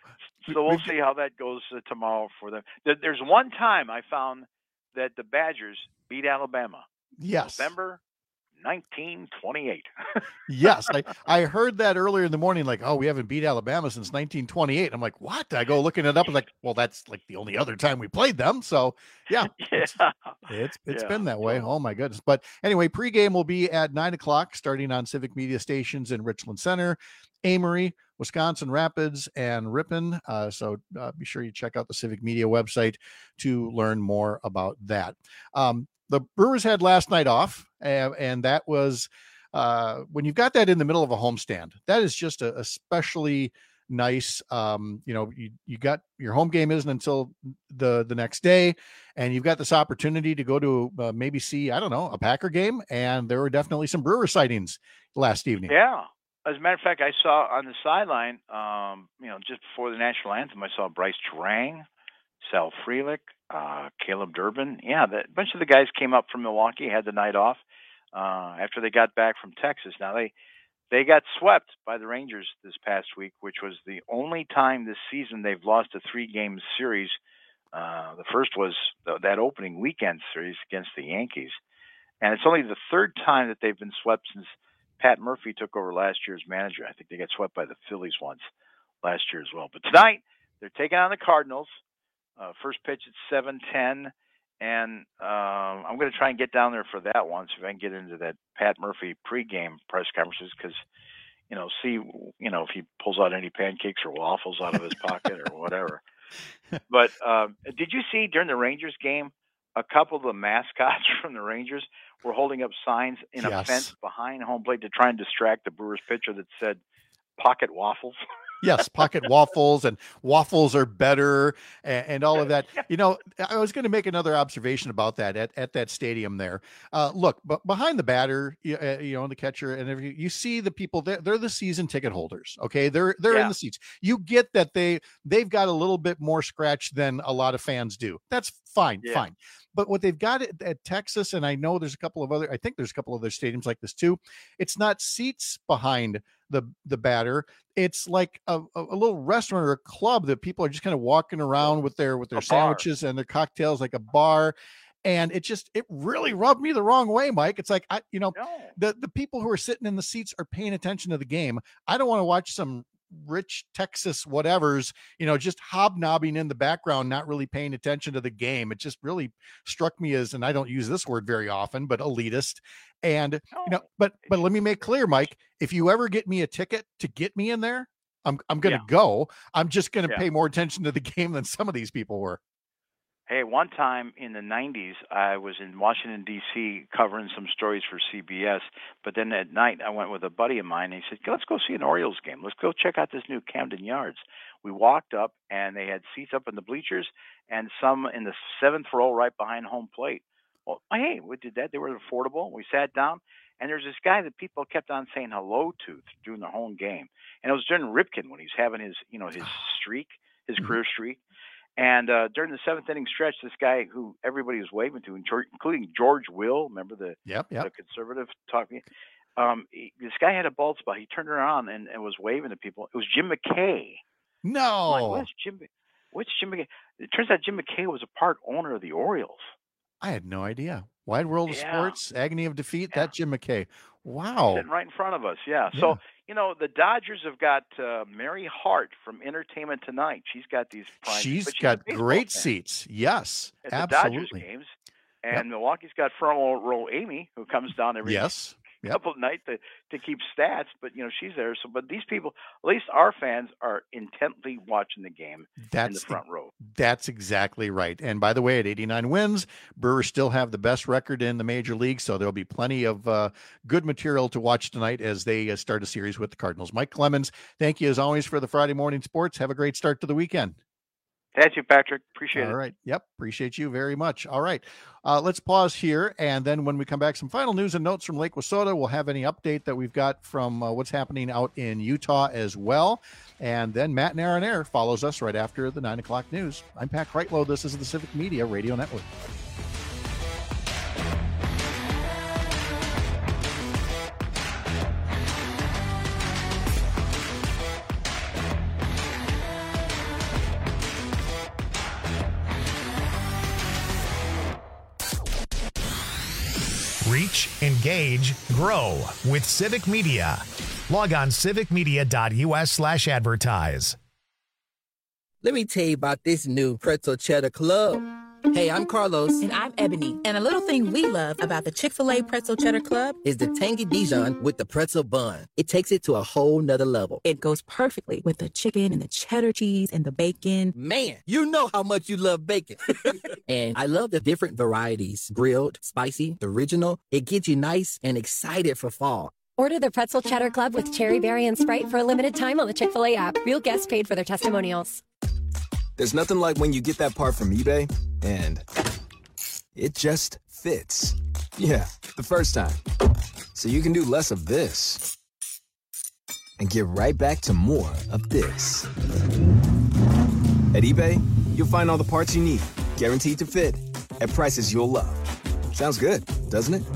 So we'll see how that goes uh, tomorrow for them. There- There's one time I found that the Badgers beat Alabama. Yes. November nineteen twenty-eight. Yes, I, I heard that earlier in the morning, like, oh, we haven't beat Alabama since nineteen twenty-eight. I'm like, what? I go looking it up and like, well, that's like the only other time we played them. So yeah, it's it's, it's Yeah. been that way. Oh my goodness. But anyway, pregame will be at nine o'clock starting on Civic Media stations in Richland Center, Amory, Wisconsin Rapids, and Ripon. Uh, so uh, be sure you check out the Civic Media website to learn more about that. Um, the Brewers had last night off, and, and that was uh, when you've got that in the middle of a homestand, that is just a, especially nice. Um, you know, you, you got your home game isn't until the, the next day, and you've got this opportunity to go to uh, maybe see, I don't know, a Packer game. And there were definitely some Brewer sightings last evening. Yeah. As a matter of fact, I saw on the sideline, um, you know, just before the national anthem, I saw Bryce Terang, Sal Frelick, uh, Caleb Durbin. Yeah, the, a bunch of the guys came up from Milwaukee, had the night off uh, after they got back from Texas. Now, they they got swept by the Rangers this past week, which was the only time this season they've lost a three-game series. Uh, the first was th- that opening weekend series against the Yankees. And it's only the third time that they've been swept since Pat Murphy took over last year's manager. I think they got swept by the Phillies once last year as well. But tonight, they're taking on the Cardinals. Uh, first pitch at seven ten, and um, I'm going to try and get down there for that one, so if I can get into that Pat Murphy pregame press conferences, because, you know, see, you know, if he pulls out any pancakes or waffles out of his pocket or whatever. But um, did you see during the Rangers game, a couple of the mascots from the Rangers were holding up signs in a Yes. fence behind home plate to try and distract the Brewers pitcher that said "pocket waffles"? Yes, pocket waffles and waffles are better and, and all of that. You know, I was going to make another observation about that at, at that stadium there. Uh, look, but behind the batter, you, uh, you know, the catcher and everything, you see the people, they're, they're the season ticket holders. Okay. They're, they're Yeah. in the seats. You get that they, they've got a little bit more scratch than a lot of fans do. That's fine. Yeah. Fine. But what they've got at, at Texas, and I know there's a couple of other, I think there's a couple of other stadiums like this too. It's not seats behind the the batter. It's like a, a, a little restaurant or a club that people are just kind of walking around with their with their A bar. sandwiches and their cocktails, like a bar. And it just it really rubbed me the wrong way, Mike. It's like I, you know, No. the the people who are sitting in the seats are paying attention to the game. I don't want to watch some rich Texas whatevers, you know, just hobnobbing in the background, not really paying attention to the game. It just really struck me as, and I don't use this word very often, but elitist. And, you know, but, but let me make clear, Mike, if you ever get me a ticket to get me in there, I'm, I'm going to Yeah. go. I'm just going to Yeah. pay more attention to the game than some of these people were. Hey, one time in the nineties, I was in Washington, D C covering some stories for C B S. But then at night, I went with a buddy of mine. And he said, let's go see an Orioles game. Let's go check out this new Camden Yards. We walked up, and they had seats up in the bleachers and some in the seventh row right behind home plate. Well, hey, we did that. They were affordable. We sat down, and there's this guy that people kept on saying hello to during the home game. And it was during Ripken when he was having his, you know, his streak, his career streak. And uh, during the seventh inning stretch, this guy who everybody was waving to, including George Will, remember the, Yep, yep. the conservative talking, um, he, this guy had a bald spot. He turned around and, and was waving to people. It was Jim McKay. No. I'm like, what's Jim? What's Jim McKay? It turns out Jim McKay was a part owner of the Orioles. I had no idea. Wide World of Yeah. Sports, Agony of Defeat, that Jim McKay. Wow. Sitting right in front of us, yeah. Yeah. So, you know, the Dodgers have got uh, Mary Hart from Entertainment Tonight. She's got these prime. She's but a got baseball great fan seats. Yes, at the absolutely. Dodgers games. And Milwaukee's got front row Amy, who comes down every Yes. Yep. couple of nights to, to keep stats. But, you know, she's there. So, but these people, at least our fans, are intently watching the game in the That's front row. That's exactly right. And by the way, at eighty-nine wins, Brewers still have the best record in the major league. So there'll be plenty of uh, good material to watch tonight as they uh, start a series with the Cardinals. Mike Clemens, thank you as always for the Friday morning sports. Have a great start to the weekend. Thank you, Patrick. Appreciate All it. All right. Yep. Appreciate you very much. All right. Uh, let's pause here. And then when we come back, some final news and notes from Lake Wissota. We'll have any update that we've got from uh, what's happening out in Utah as well. And then Matt and Aaron Air follows us right after the nine o'clock news. I'm Pat Kreitlow. This is the Civic Media Radio Network. Reach, engage, grow with Civic Media. Log on civicmedia.us slash advertise. Let me tell you about this new Pretzel Cheddar Club. Hey, I'm Carlos. And I'm Ebony. And a little thing we love about the Chick-fil-A Pretzel Cheddar Club is the tangy Dijon with the pretzel bun. It takes it to a whole nother level. It goes perfectly with the chicken and the cheddar cheese and the bacon. Man, you know how much you love bacon. And I love the different varieties. Grilled, spicy, original. It gets you nice and excited for fall. Order the Pretzel Cheddar Club with Cherry Berry and Sprite for a limited time on the Chick-fil-A app. Real guests paid for their testimonials. There's nothing like when you get that part from eBay and it just fits. Yeah, the first time. So you can do less of this and get right back to more of this. At eBay, you'll find all the parts you need, guaranteed to fit, at prices you'll love. Sounds good, doesn't it?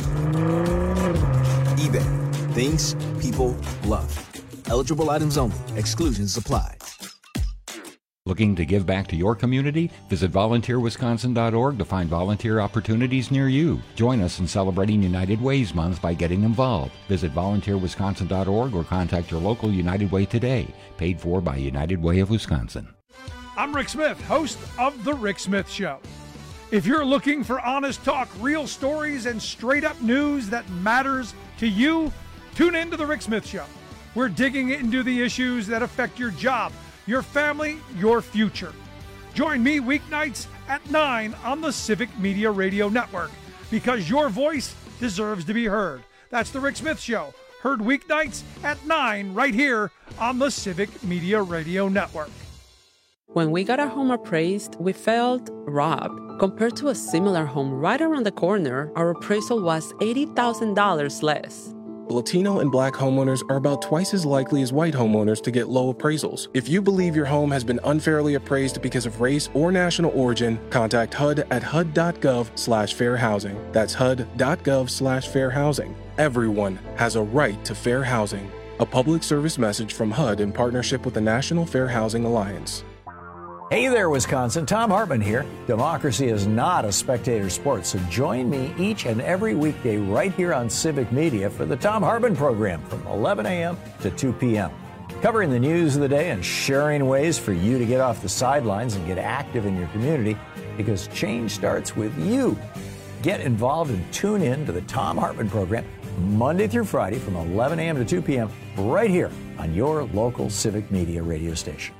eBay, things people love. Eligible items only. Exclusions apply. Looking to give back to your community? Visit volunteer wisconsin dot org to find volunteer opportunities near you. Join us in celebrating United Ways Month by getting involved. Visit volunteer wisconsin dot org or contact your local United Way today. Paid for by United Way of Wisconsin. I'm Rick Smith, host of The Rick Smith Show. If you're looking for honest talk, real stories, and straight-up news that matters to you, tune in to The Rick Smith Show. We're digging into the issues that affect your job, your family, your future. Join me weeknights at nine on the Civic Media Radio Network, because your voice deserves to be heard. That's The Rick Smith Show, heard weeknights at nine right here on the Civic Media Radio Network. When we got our home appraised, we felt robbed. Compared to a similar home right around the corner, our appraisal was eighty thousand dollars less. Latino and Black homeowners are about twice as likely as white homeowners to get low appraisals. If you believe your home has been unfairly appraised because of race or national origin, contact H U D at H U D dot gov slash fair housing. That's H U D dot gov slash fair housing. Everyone has a right to fair housing. A public service message from H U D in partnership with the National Fair Housing Alliance. Hey there, Wisconsin. Tom Hartman here. Democracy is not a spectator sport, so join me each and every weekday right here on Civic Media for the Tom Hartman program from eleven a.m. to two p.m. Covering the news of the day and sharing ways for you to get off the sidelines and get active in your community, because change starts with you. Get involved and tune in to the Tom Hartman program Monday through Friday from eleven a.m. to two p.m. right here on your local Civic Media radio station.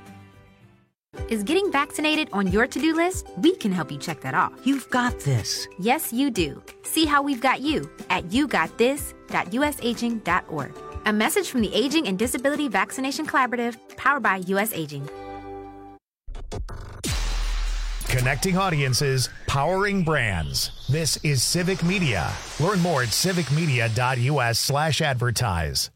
Is getting vaccinated on your to-do list? We can help you check that off. You've got this. Yes, you do. See how we've got you at you got this dot u s aging dot org. A message from the Aging and Disability Vaccination Collaborative, powered by U S Aging. Connecting audiences, powering brands. This is Civic Media. Learn more at civicmedia.us slash advertise.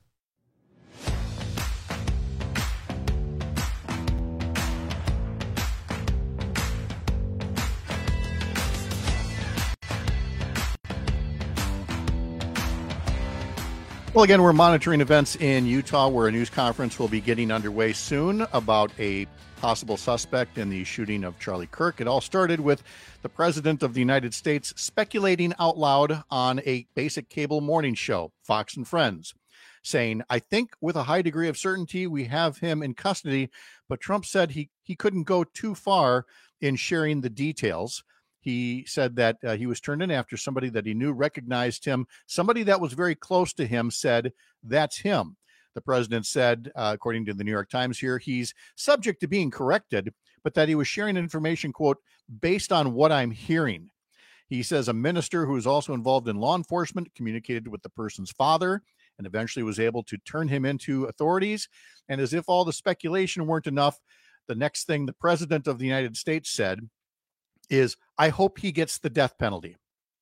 Well, again, we're monitoring events in Utah where a news conference will be getting underway soon about a possible suspect in the shooting of Charlie Kirk. It all started with the President of the United States speculating out loud on a basic cable morning show, Fox and Friends, saying, I think with a high degree of certainty we have him in custody, but Trump said he, he couldn't go too far in sharing the details. He said that uh, he was turned in after somebody that he knew recognized him. Somebody that was very close to him said, that's him. The president said, uh, according to the New York Times here, he's subject to being corrected, but that he was sharing information, quote, based on what I'm hearing. He says a minister who is also involved in law enforcement communicated with the person's father and eventually was able to turn him into authorities. And as if all the speculation weren't enough, the next thing the president of the United States said is, I hope he gets the death penalty.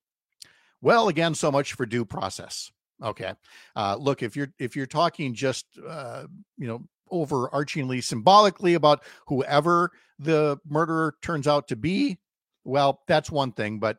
Well, again, so much for due process. Okay. Uh, look, if you're, if you're talking just, uh, you know, overarchingly symbolically about whoever the murderer turns out to be, well, that's one thing, but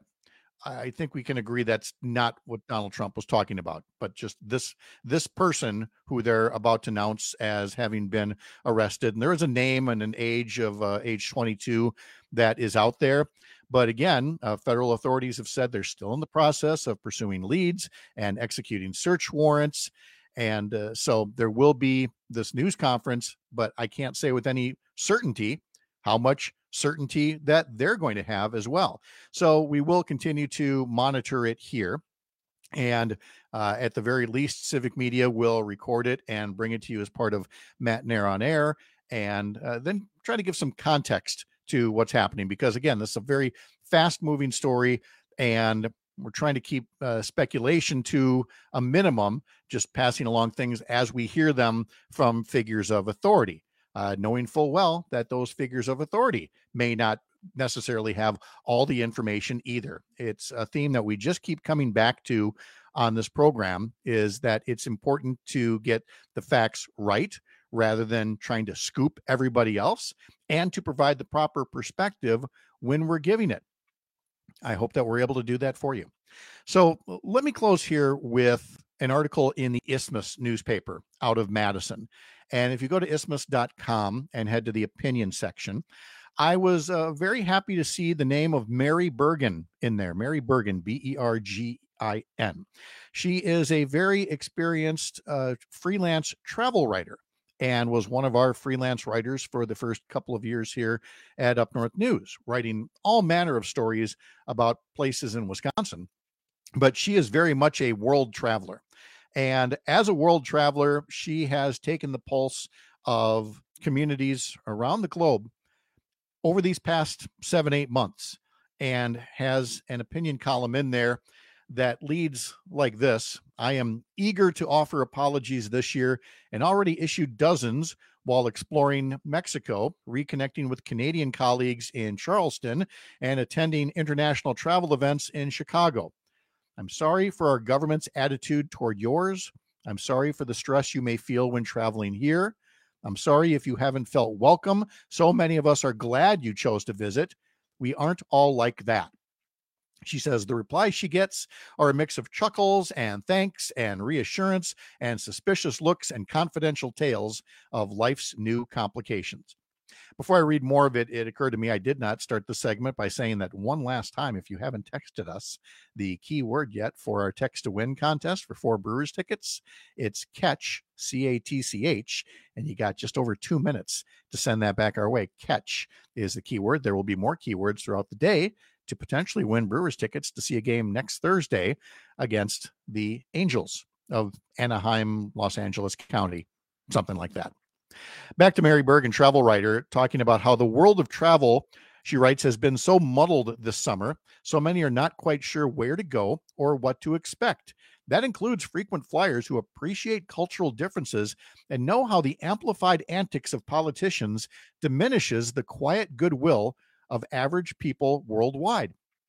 I think we can agree that's not what Donald Trump was talking about. But just this this person who they're about to announce as having been arrested, and there is a name and an age of uh, age twenty-two that is out there. But again, uh, federal authorities have said they're still in the process of pursuing leads and executing search warrants. And uh, so there will be this news conference, but I can't say with any certainty how much certainty that they're going to have as well. So we will continue to monitor it here. And uh, at the very least, Civic Media will record it and bring it to you as part of Matt Nair on Air, and uh, then try to give some context to what's happening. Because again, this is a very fast moving story, and we're trying to keep uh, speculation to a minimum, just passing along things as we hear them from figures of authority. Uh, knowing full well that those figures of authority may not necessarily have all the information either. It's a theme that we just keep coming back to on this program, is that it's important to get the facts right rather than trying to scoop everybody else, and to provide the proper perspective when we're giving it. I hope that we're able to do that for you. So let me close here with an article in the Isthmus newspaper out of Madison. And if you go to isthmus dot com and head to the opinion section, I was uh, very happy to see the name of Mary Bergin in there. Mary Bergin, B E R G I N. She is a very experienced uh, freelance travel writer, and was one of our freelance writers for the first couple of years here at Up North News, writing all manner of stories about places in Wisconsin. But she is very much a world traveler. And as a world traveler, she has taken the pulse of communities around the globe over these past seven, eight months, and has an opinion column in there that leads like this: I am eager to offer apologies this year, and already issued dozens while exploring Mexico, reconnecting with Canadian colleagues in Charleston, and attending international travel events in Chicago. I'm sorry for our government's attitude toward yours. I'm sorry for the stress you may feel when traveling here. I'm sorry if you haven't felt welcome. So many of us are glad you chose to visit. We aren't all like that. She says the replies she gets are a mix of chuckles and thanks and reassurance and suspicious looks and confidential tales of life's new complications. Before I read more of it, it occurred to me I did not start the segment by saying that one last time, if you haven't texted us the key word yet for our text to win contest for four Brewers tickets, it's catch, C A T C H, and you got just over two minutes to send that back our way. Catch is the key word. There will be more keywords throughout the day to potentially win Brewers tickets to see a game next Thursday against the Angels of Anaheim, Los Angeles County, something like that. Back to Mary Bergin, travel writer, talking about how the world of travel, she writes, has been so muddled this summer, so many are not quite sure where to go or what to expect. That includes frequent flyers who appreciate cultural differences and know how the amplified antics of politicians diminishes the quiet goodwill of average people worldwide.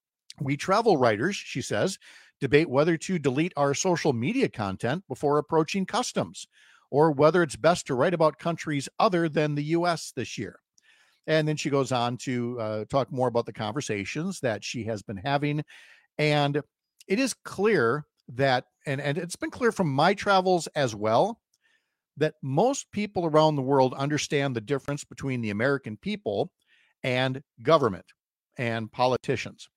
We travel writers, she says, debate whether to delete our social media content before approaching customs, or whether it's best to write about countries other than the U S this year. And then she goes on to uh, talk more about the conversations that she has been having. And it is clear that, and, and it's been clear from my travels as well, that most people around the world understand the difference between the American people and government and politicians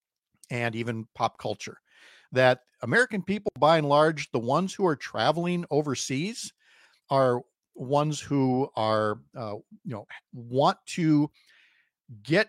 and even pop culture. That American people, by and large, the ones who are traveling overseas, are ones who are, uh, you know, want to get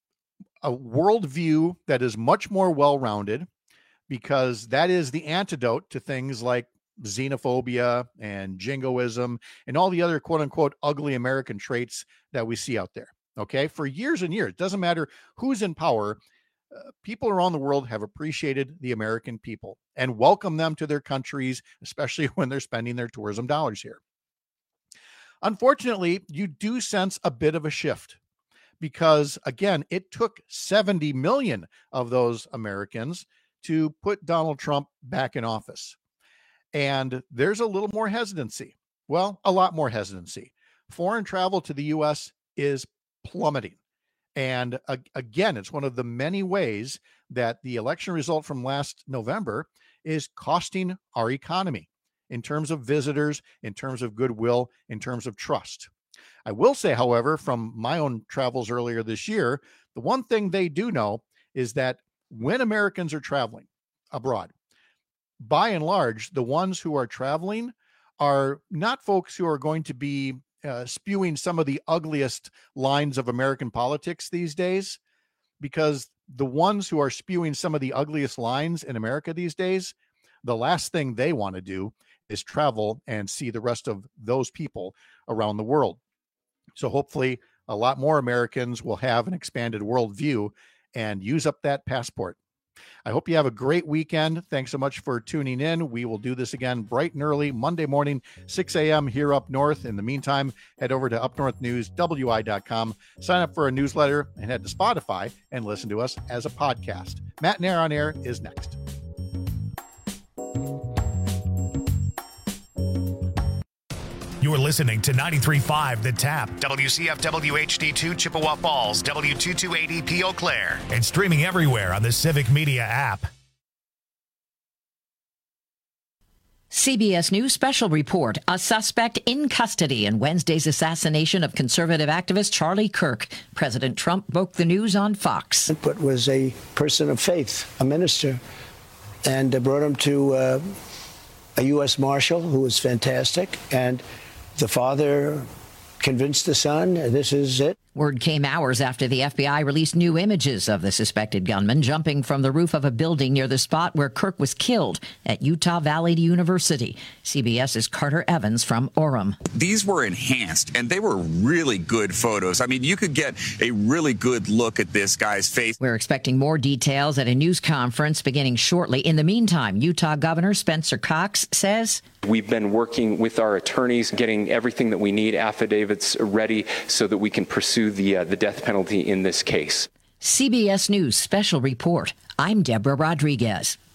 a worldview that is much more well-rounded, because that is the antidote to things like xenophobia and jingoism and all the other quote-unquote ugly American traits that we see out there. Okay, for years and years, it doesn't matter who's in power, uh, people around the world have appreciated the American people and welcome them to their countries, especially when they're spending their tourism dollars here. Unfortunately, you do sense a bit of a shift because, again, it took seventy million of those Americans to put Donald Trump back in office. And there's a little more hesitancy. Well, a lot more hesitancy. Foreign travel to the U S is plummeting. And uh, again, it's one of the many ways that the election result from last November is costing our economy in terms of visitors, in terms of goodwill, in terms of trust. I will say, however, from my own travels earlier this year, the one thing they do know is that when Americans are traveling abroad, by and large, the ones who are traveling are not folks who are going to be uh, spewing some of the ugliest lines of American politics these days, because the ones who are spewing some of the ugliest lines in America these days, the last thing they want to do is travel and see the rest of those people around the world. So hopefully a lot more Americans will have an expanded worldview and use up that passport. I hope you have a great weekend. Thanks so much for tuning in. We will do this again bright and early Monday morning, six a.m. here up north. In the meantime, head over to up north news w i dot com, sign up for a newsletter, and head to Spotify and listen to us as a podcast. Matt Nair on Air is next. You're listening to ninety-three point five The Tap, W C F W H D two Chippewa Falls, W two two eight zero P Eau Claire, and streaming everywhere on the Civic Media app. C B S News special report, a suspect in custody in Wednesday's assassination of conservative activist Charlie Kirk. President Trump broke the news on Fox. But was a person of faith, a minister, and brought him to uh, a U S Marshal who was fantastic, and the father convinced the son, this is it. Word came hours after the F B I released new images of the suspected gunman jumping from the roof of a building near the spot where Kirk was killed at Utah Valley University. CBS's Carter Evans from Orem. These were enhanced, and they were really good photos. I mean, you could get a really good look at this guy's face. We're expecting more details at a news conference beginning shortly. In the meantime, Utah Governor Spencer Cox says, we've been working with our attorneys, getting everything that we need, affidavits ready, so that we can pursue the uh, the death penalty in this case. C B S News special report. I'm Deborah Rodriguez.